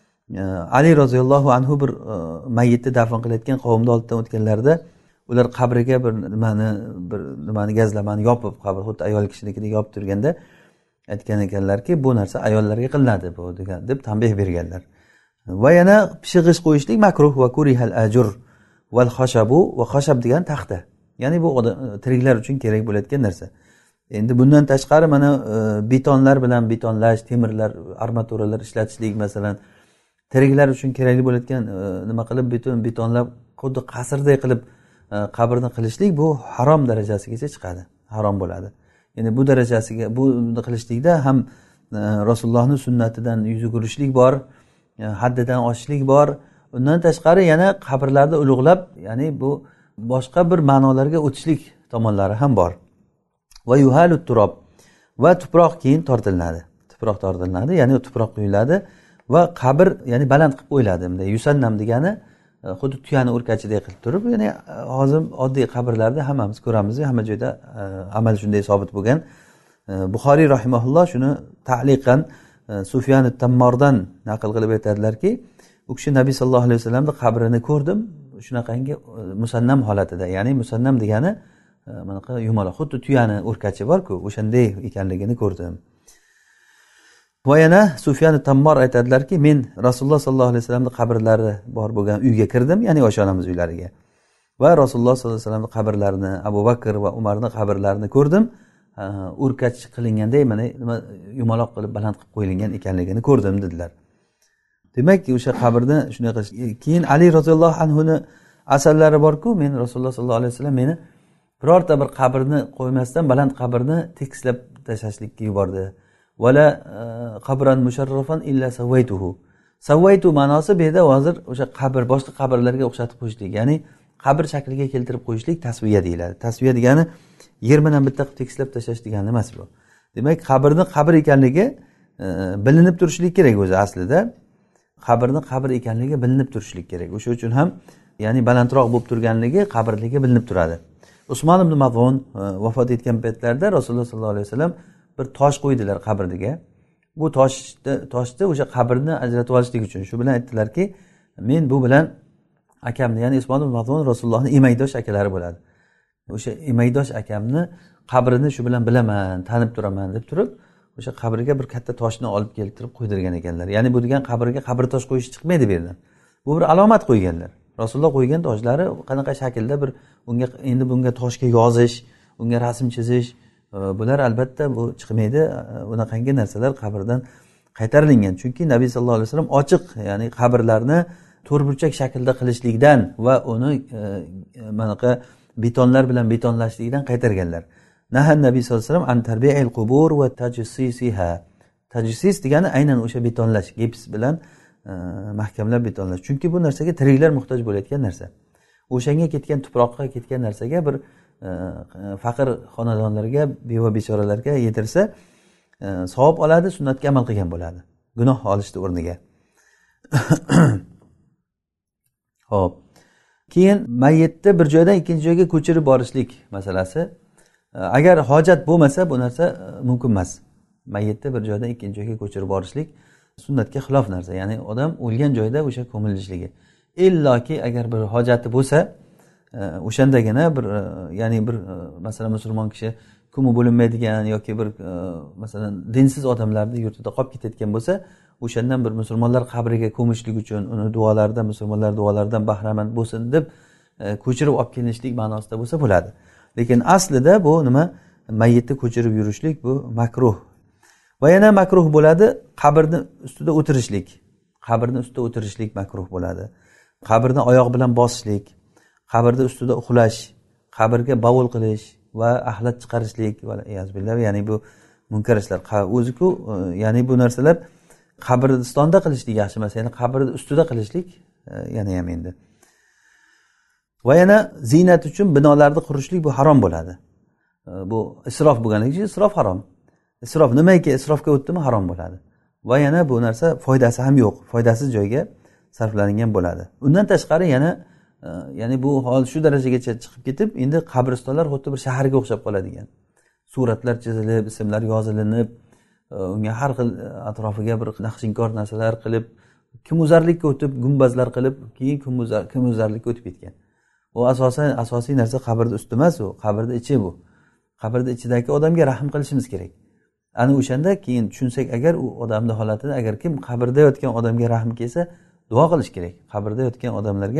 Ali roziyallohu anhu bir mayyitni dafn qilayotgan qavmni oldidan o'tganlarida ular qabriga bir nimani bir nimani gazlamani yopib, qabr xuddi ayol kishinikini yopib turganda aytgan ekanlarki, bu narsa ayollarga qilinadi bu degan deb tanbeh berganlar. Va yana pishig'ish qo'yishlik makruh va kurihal ajr. val xashabu va xashab degan taxta. Ya'ni bu tiriklar uchun kerak bo'layotgan narsa. Endi bundan tashqari mana betonlar bilan betonlash, temirlar, armaturalar ishlatishlik masalan tiriklar uchun kerakli bo'layotgan nima qilib beton betonlab xuddi qasrday qilib qabrni qilishlik bu harom darajasigacha chiqadi, harom bo'ladi. Ya'ni bu darajasiga buni qilishlikda ham Rasulullohning sunnatidan yuz o'girishlik bor, haddidan oshishlik bor. Undan tashqari yana qabrlarni ulug'lab, ya'ni bu boshqa bir ma'nolarga o'tishlik tomonlari ham bor. Va yuhalut turob va tuproq keyin tortiladi. Tuproq tortiladi, ya'ni tuproq quyiladi va qabr ya'ni baland qilib qo'yiladi. Bunday yusannam degani xuddi tuyani o'rkachiday qilib turib, ya'ni hozir oddiy qabrlarda hammamiz ko'ramiz, hamma joyda amal shunday sobit bo'lgan. Buxoriy rahimahulloh shuni ta'liqan Sufyan at-Tammordan naql qilib aytadilarki, u kishi Nabiy sallallohu alayhi vasallamning qabrini ko'rdim, shunaqangi musannam holatida. Ya'ni musannam degani manaqa yumaloq, xuddi tuyani o'rkachi bor-ku, o'shanday ekanligini ko'rdim. Va yana Sufyan at-Tammor aytadilarki, men Rasululloh sallallohu alayhi vasallamning qabrlari bor bo'lgan uyga kirdim, ya'ni o'sha onamiz uylariga. Va Rasululloh sallallohu alayhi vasallamning qabrlarini, Abu Bakr va Umarning qabrlarini ko'rdim. O'rkach qilinganday mana nima yumaloq qilib baland qilib qo'yilgan ekanligini ko'rdim dedilar. Demak, o'sha qabrni shunday qilish. Keyin Ali roziyallohu anhuni asarlari bor-ku, men Rasululloh sallallohu alayhi vasallam meni birorta bir qabrni qo'ymasdan baland qabrni tekislab tashlashlikka yubordi. Wala qabran musharrafan illa sawaytuhu. Sawaytu ma'nosi bu yerda hozir o'sha qabr boshqa qabrlarga o'xshatib qo'yishlik, ya'ni qabr shakliga keltirib qo'yishlik tasviya deyiladi. Tasviya degani yer bilan bitta qilib tekislab tashlash degani emas bu. Demak, qabrni qabr ekanligi bilinib turishlik kerak o'zi aslida. Qabrni qabr ekanligi bilinib turishlik kerak. O'sha uchun ham ya'ni balandroq bo'lib turganligi qabrligi bilinib turadi. Usmon ibn Maz'un vafot etgan paytlarda Rasululloh sallallohu alayhi vasallam bir tosh qo'ydilar qabrga. Bu toshni toshni o'sha qabrni ajratib olishlik uchun shu bilan aytdilarki, men bu bilan akamni, ya'ni Usmon ibn Maz'un Rasulullohning emaydosh akalari bo'ladi. O'sha emaydosh akamni qabrini shu bilan bilaman, tanib turaman deb turib, o'sha qabrga bir katta toshni olib keltirib qo'ydirgan ekanlar. Ya'ni bu degan qabrga qabr tosh qo'yish chiqmaydi bu yerdan. Bu bir alomat qo'yganlar. Rasululloh qo'ygan toshlari qanaqa shaklda bir unga endi bunga toshga yozish, unga rasm chizish, bular albatta bu chiqmaydi. Bunaqangi narsalar qabrdan qaytarilgan. Chunki Nabiy sallallohu alayhi vasallam ochiq, ya'ni qabrlarni to'rtburchak shaklda qilishlikdan va uni manaqa betonlar bilan betonlashlikdan qaytarganlar. Nahan Nabiy sallallohu alayhi vasallam an tarbi'il qubur va tajsisiha. Tajsis degani aynan o'sha betonlash, gips bilan mahkamlab betonlash. Chunki bu narsaga tiriklar muhtoj bo'layotgan narsa. O'shanga ketgan tuproqqa ketgan narsaga bir faqir xonadonlarga, beva bechoralarga yetirsa, savob oladi, sunnatga amal qilgan bo'ladi. Gunoh olishdi o'rniga. Xo'p. Keyin mayyitni bir joydan ikkinchi joyga ko'chirib borishlik masalasi. Agar hojat bo'lmasa, bu narsa mumkin emas. Mayyitni bir joydan ikkinchi joyga ko'chirib borishlik sunnatga xilof narsa. Ya'ni odam o'lgan joyda o'sha ko'milishligi. Illoki agar bir hojati bo'lsa, o'shandagina bir ya'ni bir masalan musulmon kishi ko'mib bo'linmaydigan yoki bir masalan dinsiz odamlarni yurtida qolib ketayotgan bo'lsa, o'shandan bir musulmonlar qabriga ko'mishlik uchun uni duolaridan, musulmonlar duolaridan bahramand bo'lsin deb ko'chirib olib kelinishlik ma'nosida bo'lsa bo'ladi. Lekin aslida bu nima? Mayyitni ko'chirib yurishlik bu makruh. Va yana makruh bo'ladi qabrni ustida o'tirishlik. Qabrni ustida o'tirishlik makruh bo'ladi. Qabrni oyoq bilan bosishlik, qabrni ustida uxlash, qabrga bavul qilish va axlat chiqarishlik va yazbillah, ya'ni bu munkar ishlar. O'zi-ku, ya'ni bu narsalar qabristonda qilishlik yaxshi emas, ya'ni qabrni ustida qilishlik yana ham endi. Va yana ziynat uchun binolarni qurishlik bu harom bo'ladi. Bu isrof bo'lganligi uchun isrof harom. Isrof nimaiki isrofga o'tdimi harom bo'ladi. Va yana bu narsa foydasi ham yo'q, foydasiz joyga sarflangan bo'ladi. Undan tashqari yana ya'ni bu hol shu darajagacha chiqib ketib, endi qabristonlar xuddi bir shaharga o'xshab qoladigan. Suratlar chizilib, ismlar yozilinib, unga har xil atrofiga bir naqshinkor narsalar qilib, kimuzarlikka o'tib, gumbazlar qilib, keyin kimuzar kimuzarlikka o'tib ketgan. Bu asosan asosiy narsa qabrning usti emas, u qabrning ichi bu. Qabrning ichidagi odamga rahm qilishimiz kerak. Ana o'shanda keyin tushunsak agar u odamning holatini, agar kim qabrda yotgan odamga rahm kelsa, duo qilish kerak. Qabrda yotgan odamlarga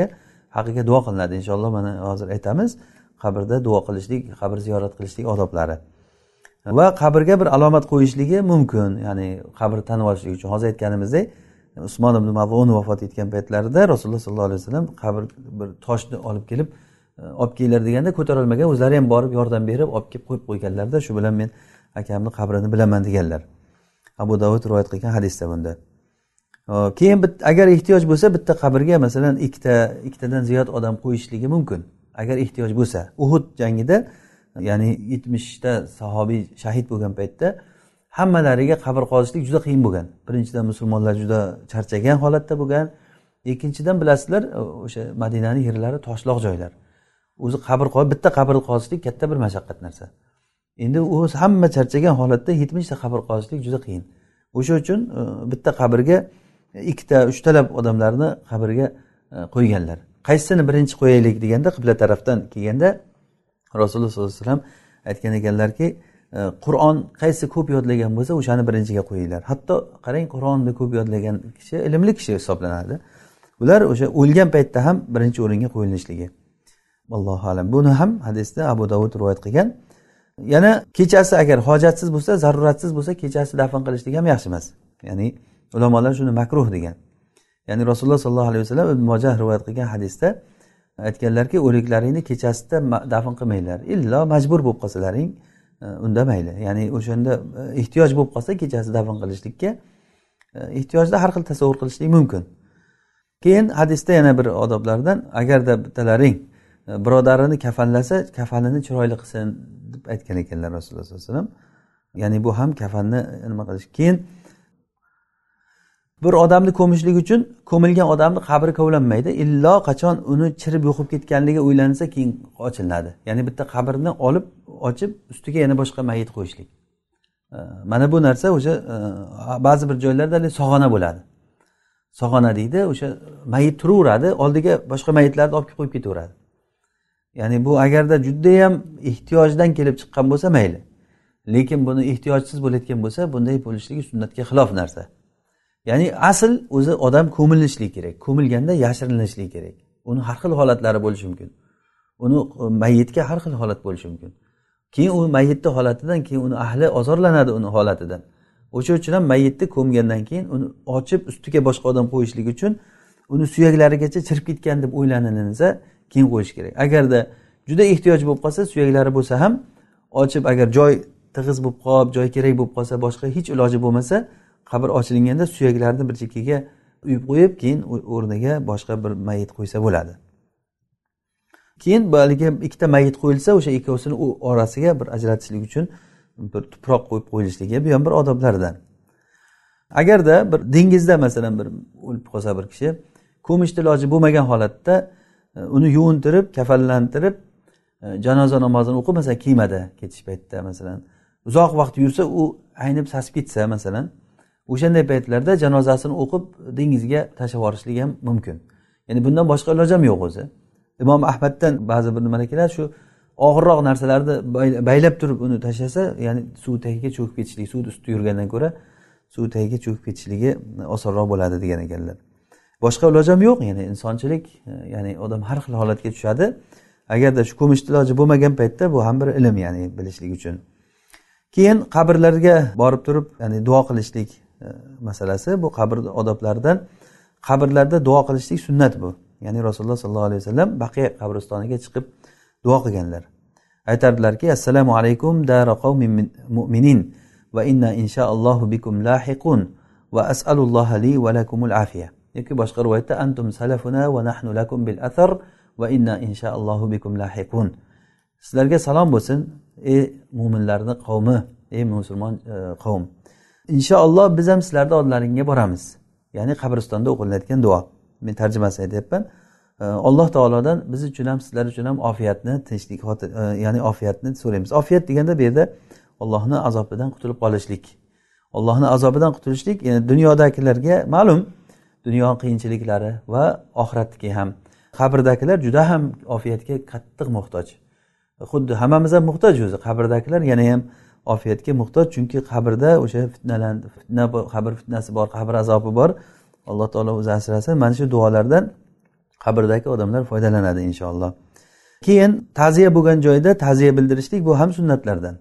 haqiga duo qilinadi inshaalloh. Mana hozir aytamiz qabrda duo qilishlik, qabr ziyorat qilishlik odoblari. Va qabrga bir alomat qo'yishligi mumkin, ya'ni qabr tanib olishlik uchun. Hozir aytganimizdek, Usmon ibn Maz'un vafot etgan paytlarida Rasululloh sollallohu alayhi vasallam qabr bir toshni olib kelib olib kelinglar deganda ko'tarolmagan, o'zlari ham borib yordam berib olib kelib qo'yib qo'yganlarda, shu bilan men akamni qabrini bilaman deganlar. Abu Davud rivoyat qilgan hadisda bunda. Keyin agar ehtiyoj bo'lsa bitta qabrga masalan ikkita ikkitadan ziyod odam qo'yishligi mumkin. Agar ehtiyoj bo'lsa, Uhud jangida ya'ni yetmishta sahobiy shahid bo'lgan paytda hammalariga qabr qozishlik juda qiyin bo'lgan. Birinchidan musulmonlar juda charchagan holatda bo'lgan. Ikkinchidan bilasizlar, o'sha Madinaning yerlari toshloq joylar. O'zi qabr qo'yib bitta qabr qozishlik katta bir mashaqqat narsa. Endi u hamma charchagan holatda yetmishta qabr qozishlik juda qiyin. O'sha uchun bitta qabrga ikkita, uchtalab odamlarni qabrga qo'yganlar. Qaysini birinchi qo'yaylik deganda qibla tarafdan kelganda Rasululloh sollallohu alayhi vasallam aytgan ekanlarki, Qur'on qaysi ko'p yodlagan bo'lsa, o'shani birinchiga qo'yinglar. Hatto qarang, Qur'onni ko'p yodlagan kishi ilmli kishi hisoblanadi. Ular o'sha o'lgan paytda ham birinchi o'ringa qo'yilishligi. Allohu alam. Buni ham hadisda Abu Davud rivoyat qilgan. Yana kechasi agar hojatsiz bo'lsa, zaruratsiz bo'lsa, kechasi dafn qilishlik ham yaxshi emas. Ya'ni ulamolar shuni makruh degan. Ya'ni Rasululloh sollallohu alayhi vasallam Ibn Mojah rivoyat qilgan hadisda aytganlarki, o'liklaringni kechasida dafn qilmanglar. Illo majbur bo'lib qolsalaring, unda mayli. Ya'ni o'shanda ehtiyoj bo'lib qolsa kechasi dafn qilishlikka ehtiyojda har xil tasavvur qilishlik mumkin. Keyin hadisda yana bir odoblardan, agarda bittalaring birodarini kafanlasa, kafanini chiroyli qilsin deb aytgan ekanlar Rasululloh sollallohu alayhi vasallam. Ya'ni bu ham kafanni nima qilish. Keyin bir odamni ko'mishlik uchun ko'milgan odamni qabri kovlanmaydi, illo qachon uni chirib yo'qib ketganligi o'ylansa keyin ochiladi. Ya'ni bitta qabrni olib ochib ustiga yana boshqa mayit qo'yishlik. Mana bu narsa o'sha ba'zi bir joylarda sog'ona bo'ladi. Sog'ona deydi, o'sha mayit turaveradi, oldiga boshqa mayitlarni olib qo'yib ketaveradi. Ya'ni bu agarda juda ham ehtiyojdan kelib chiqqan bo'lsa mayli. Lekin buni ehtiyojsiz bo'layotgan bo'lsa, bunday bo'lishligi sunnatga xilof narsa. Ya'ni asl o'zi odam ko'milishligi kerak. Ko'milganda yashirinishligi kerak. Uni har xil holatlari bo'lishi mumkin. Uni mayitga har xil holat bo'lishi mumkin. Keyin u mayitning holatidan keyin uni ahli ozorlanadi uni holatidan. O'sha uchun ham mayitni ko'mgandan keyin uni ochib ustiga boshqa odam qo'yishlik uchun uni suyaklarigacha chirib ketgan deb o'ylanilsa, keyin qo'yish kerak. Agarda juda ehtiyoj bo'lib qolsa, suyaklari bo'lsa ham ochib, agar joy tig'iz bo'lib qolib, joy kerak bo'lib qolsa, boshqa hech iloji bo'lmasa, qabr ochilganda suyaklarni bir chekkaga uyib qo'yib, keyin o'rniga boshqa bir mayit qo'ysa bo'ladi. Keyin balki ikkita mayit qo'yilsa, o'sha ikkovsini orasiga bir ajratishlik uchun bir tuproq qo'yib qo'yilishligi bu ham bir odoblardan. Agarda bir dengizda masalan bir o'lib qolsa bir kishi, ko'mishni iloji bo'lmagan holatda uni yuvintirib, kafallantirib, janoza namozini o'qib, masalan, kemada ketish paytida masalan, uzoq vaqt yursa, u aynib sasib ketsa masalan, o'shanday paytlarda janozasini o'qib dengizga tashlab yuborishlik ham mumkin. Ya'ni bundan boshqa iloj ham yo'q o'zi. Imom Ahmaddan ba'zi bir nimalar keladi, shu og'irroq narsalarni baylab turib uni tashlasa, ya'ni suv tagiga cho'kib ketishligi, suv ustida yurgandan ko'ra suv tagiga cho'kib ketishligi osonroq bo'ladi degan ekanlar. Boshqa iloj ham yo'q, ya'ni insonchilik, ya'ni odam har xil holatga tushadi. Agarda shu ko'mish iloji bo'lmagan paytda bu ham bir ilm, ya'ni bilishlik uchun. Keyin qabrlarga borib turib, ya'ni duo qilishlik masalasi, bu qabr odoblaridan. Qabrlarda duo qilishlik sunnat bu. Ya'ni Rasululloh sollallohu alayhi vasallam Baqiy qabristoniga chiqib duo qilganlar. Aytardilarki: "Assalomu alaykum dara qaumin mu'minin va inna inshaallohu bikum lahiqun va as'alulloha li va lakumul afiya." Yoki boshqa rivoyatda antum salafuna va nahnu lakum bil athar va inna inshaallohu bikum lahiqun. Sizlarga salom bo'lsin, ey mu'minlarning qavmi, ey musulmon qavm. Inshaalloh biz ham sizlarning oldlaringga boramiz. Ya'ni qabristonda o'qilayotgan duo. Men tarjimasini aytyapman. Alloh taolodan biz uchun ham sizlar uchun ham ofiyatni, tinchlik, ya'ni ofiyatni so'raymiz. Ofiyat deganda bu yerda Allohning azobidan qutulib qolishlik. Allohning azobidan qutulishlik, ya'ni dunyodagilarga ma'lum, dunyo qiyinchiliklari va oxiratdagi ham, qabrdagilar juda ham ofiyatga qattiq muhtoj. Xuddi hammamiz ham muhtoj o'zi. Qabrdagilar yana ham ofiyatga muhtoj, chunki qabrda o'sha fitnalar, fitna, qabr fitnasi bor, qabr azobi bor. Alloh taolo o'zi asrasin. Mana shu duolardan qabrdagi odamlar foydalanadi inshaalloh. Keyin ta'ziya bo'lgan joyda ta'ziya bildirishlik bu ham sunnatlardan.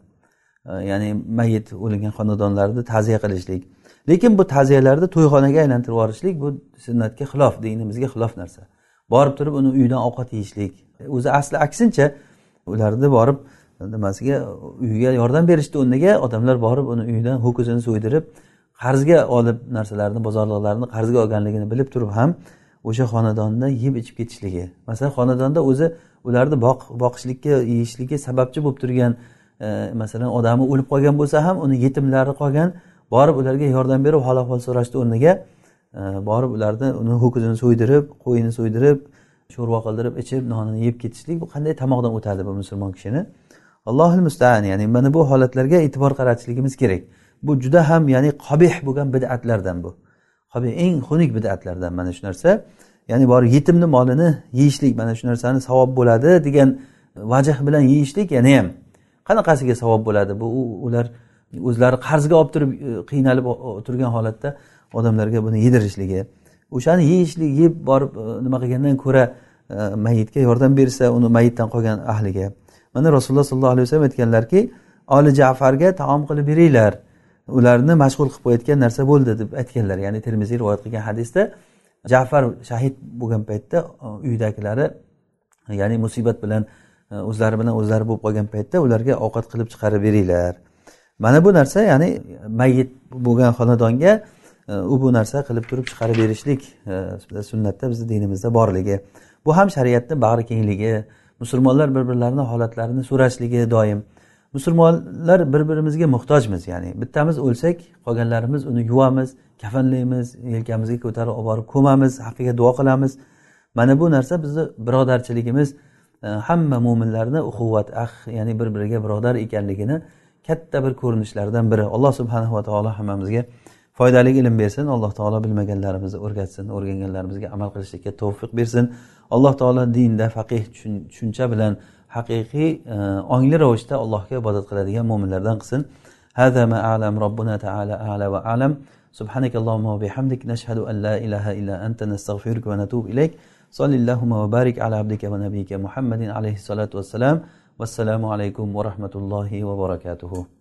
Ya'ni mayit o'lgan xonadonlarda ta'ziya qilishlik. Lekin bu ta'ziyalarni to'yxonaga aylantirib yuborishlik bu sunnatga xilof, dinimizga xilof narsa. Borib turib uni uyidan ovqat yeyishlik. O'zi asli aksincha ularni borib nimasiga uyiga yordam berishdi o'rniga odamlar borib uni uyidan ho'kizini so'ydirib, qarzga olib narsalarni, bozorliqlarni qarzga olganligini bilib turib ham o'sha xonadonda yeb ichib ketishligi. Masalan, xonadonda o'zi ularni boqishlikka, yeyishlikka sababchi bo'lib turgan, e, masalan, odami o'lib qolgan bo'lsa ham uni yetimlari qolgan, borib ularga yordam berib, hol ahvol so'rashdi o'rniga e, borib ularni uni ho'kizini so'ydirib, qo'yini so'ydirib, sho'rva qildirib ichib, nonini yeb ketishlik bu qanday tamoqdan o'tadi bu musulmon kishini? Allohul musta'an. Ya'ni mana bu holatlarga e'tibor qaratishligimiz kerak. Bu juda ham ya'ni qabih bo'lgan bid'atlardan bu. Qabih, eng xunuk bid'atlardan mana shu narsa. Ya'ni bor yetimni molini yeyishlik, mana shu narsani savob bo'ladi degan vajh bilan yeyishlik yana ham qanaqasiga savob bo'ladi? Bu ular o'zlari qarzga olib turib qiynalib turgan holatda odamlarga buni yedirishligi. O'shani yeyishlik, yeb borib nima qilgandan ko'ra mayitga yordam bersa, uni mayitdan qolgan ahliga. Mana Rasululloh sollallohu alayhi vasallam aytganlarki, oli Ja'farga taom qilib beringlar. Ularni mashg'ul qilib qo'yayotgan narsa bo'ldi deb aytganlar. Ya'ni Termiziy rivoyat qilgan hadisda Ja'far shahid bo'lgan paytda uydagilari ya'ni musibat bilan o'zlari bilan o'zlari bo'lib qolgan paytda ularga ovqat qilib chiqarib beringlar. Mana bu narsa ya'ni mayit bo'lgan xonadonga u bu narsa qilib turib chiqarib berishlik sunnatda bizning dinimizda borligi. Bu ham shariatning bag'ri kengligi, musulmonlar bir-birlarining holatlarini so'rashligi doim. Musulmonlar bir-birimizga muhtojmiz, ya'ni bittamiz o'lsak, qolganlarimiz uni yuvamiz, kafanlaymiz, yelkamizga ko'tarib olib borib ko'mamiz, haqqiga duo qilamiz. Mana bu narsa bizning birodarchiligimiz, hamma mu'minlarning uxuvvat, ah, ya'ni bir-biriga birodar ekanligini katta bir ko'rinishlaridan biri. Alloh subhanahu va taolo hammamizga foydali ilm bersin. Alloh taolo bilmaganlarimizni o'rgatsin, o'rganganlarimizga amal qilishga tavfiq bersin. Alloh taolo dinda faqih tushuncha bilan haqiqiy ongli ravishda Allohga ibodat qiladigan mu'minlardan qilsin. Hada ma a'lam robbuna ta'ala a'la va a'lam. Subhanakallahumma va bihamdik nashhadu an la ilaha illa anta nastaghfiruka va natubu ilayk. Sallallahu va barik ala abdika va nabiyyika Muhammadin alayhi salatu wassalam. Wassalamu alaykum va rahmatullohi va barakatuh.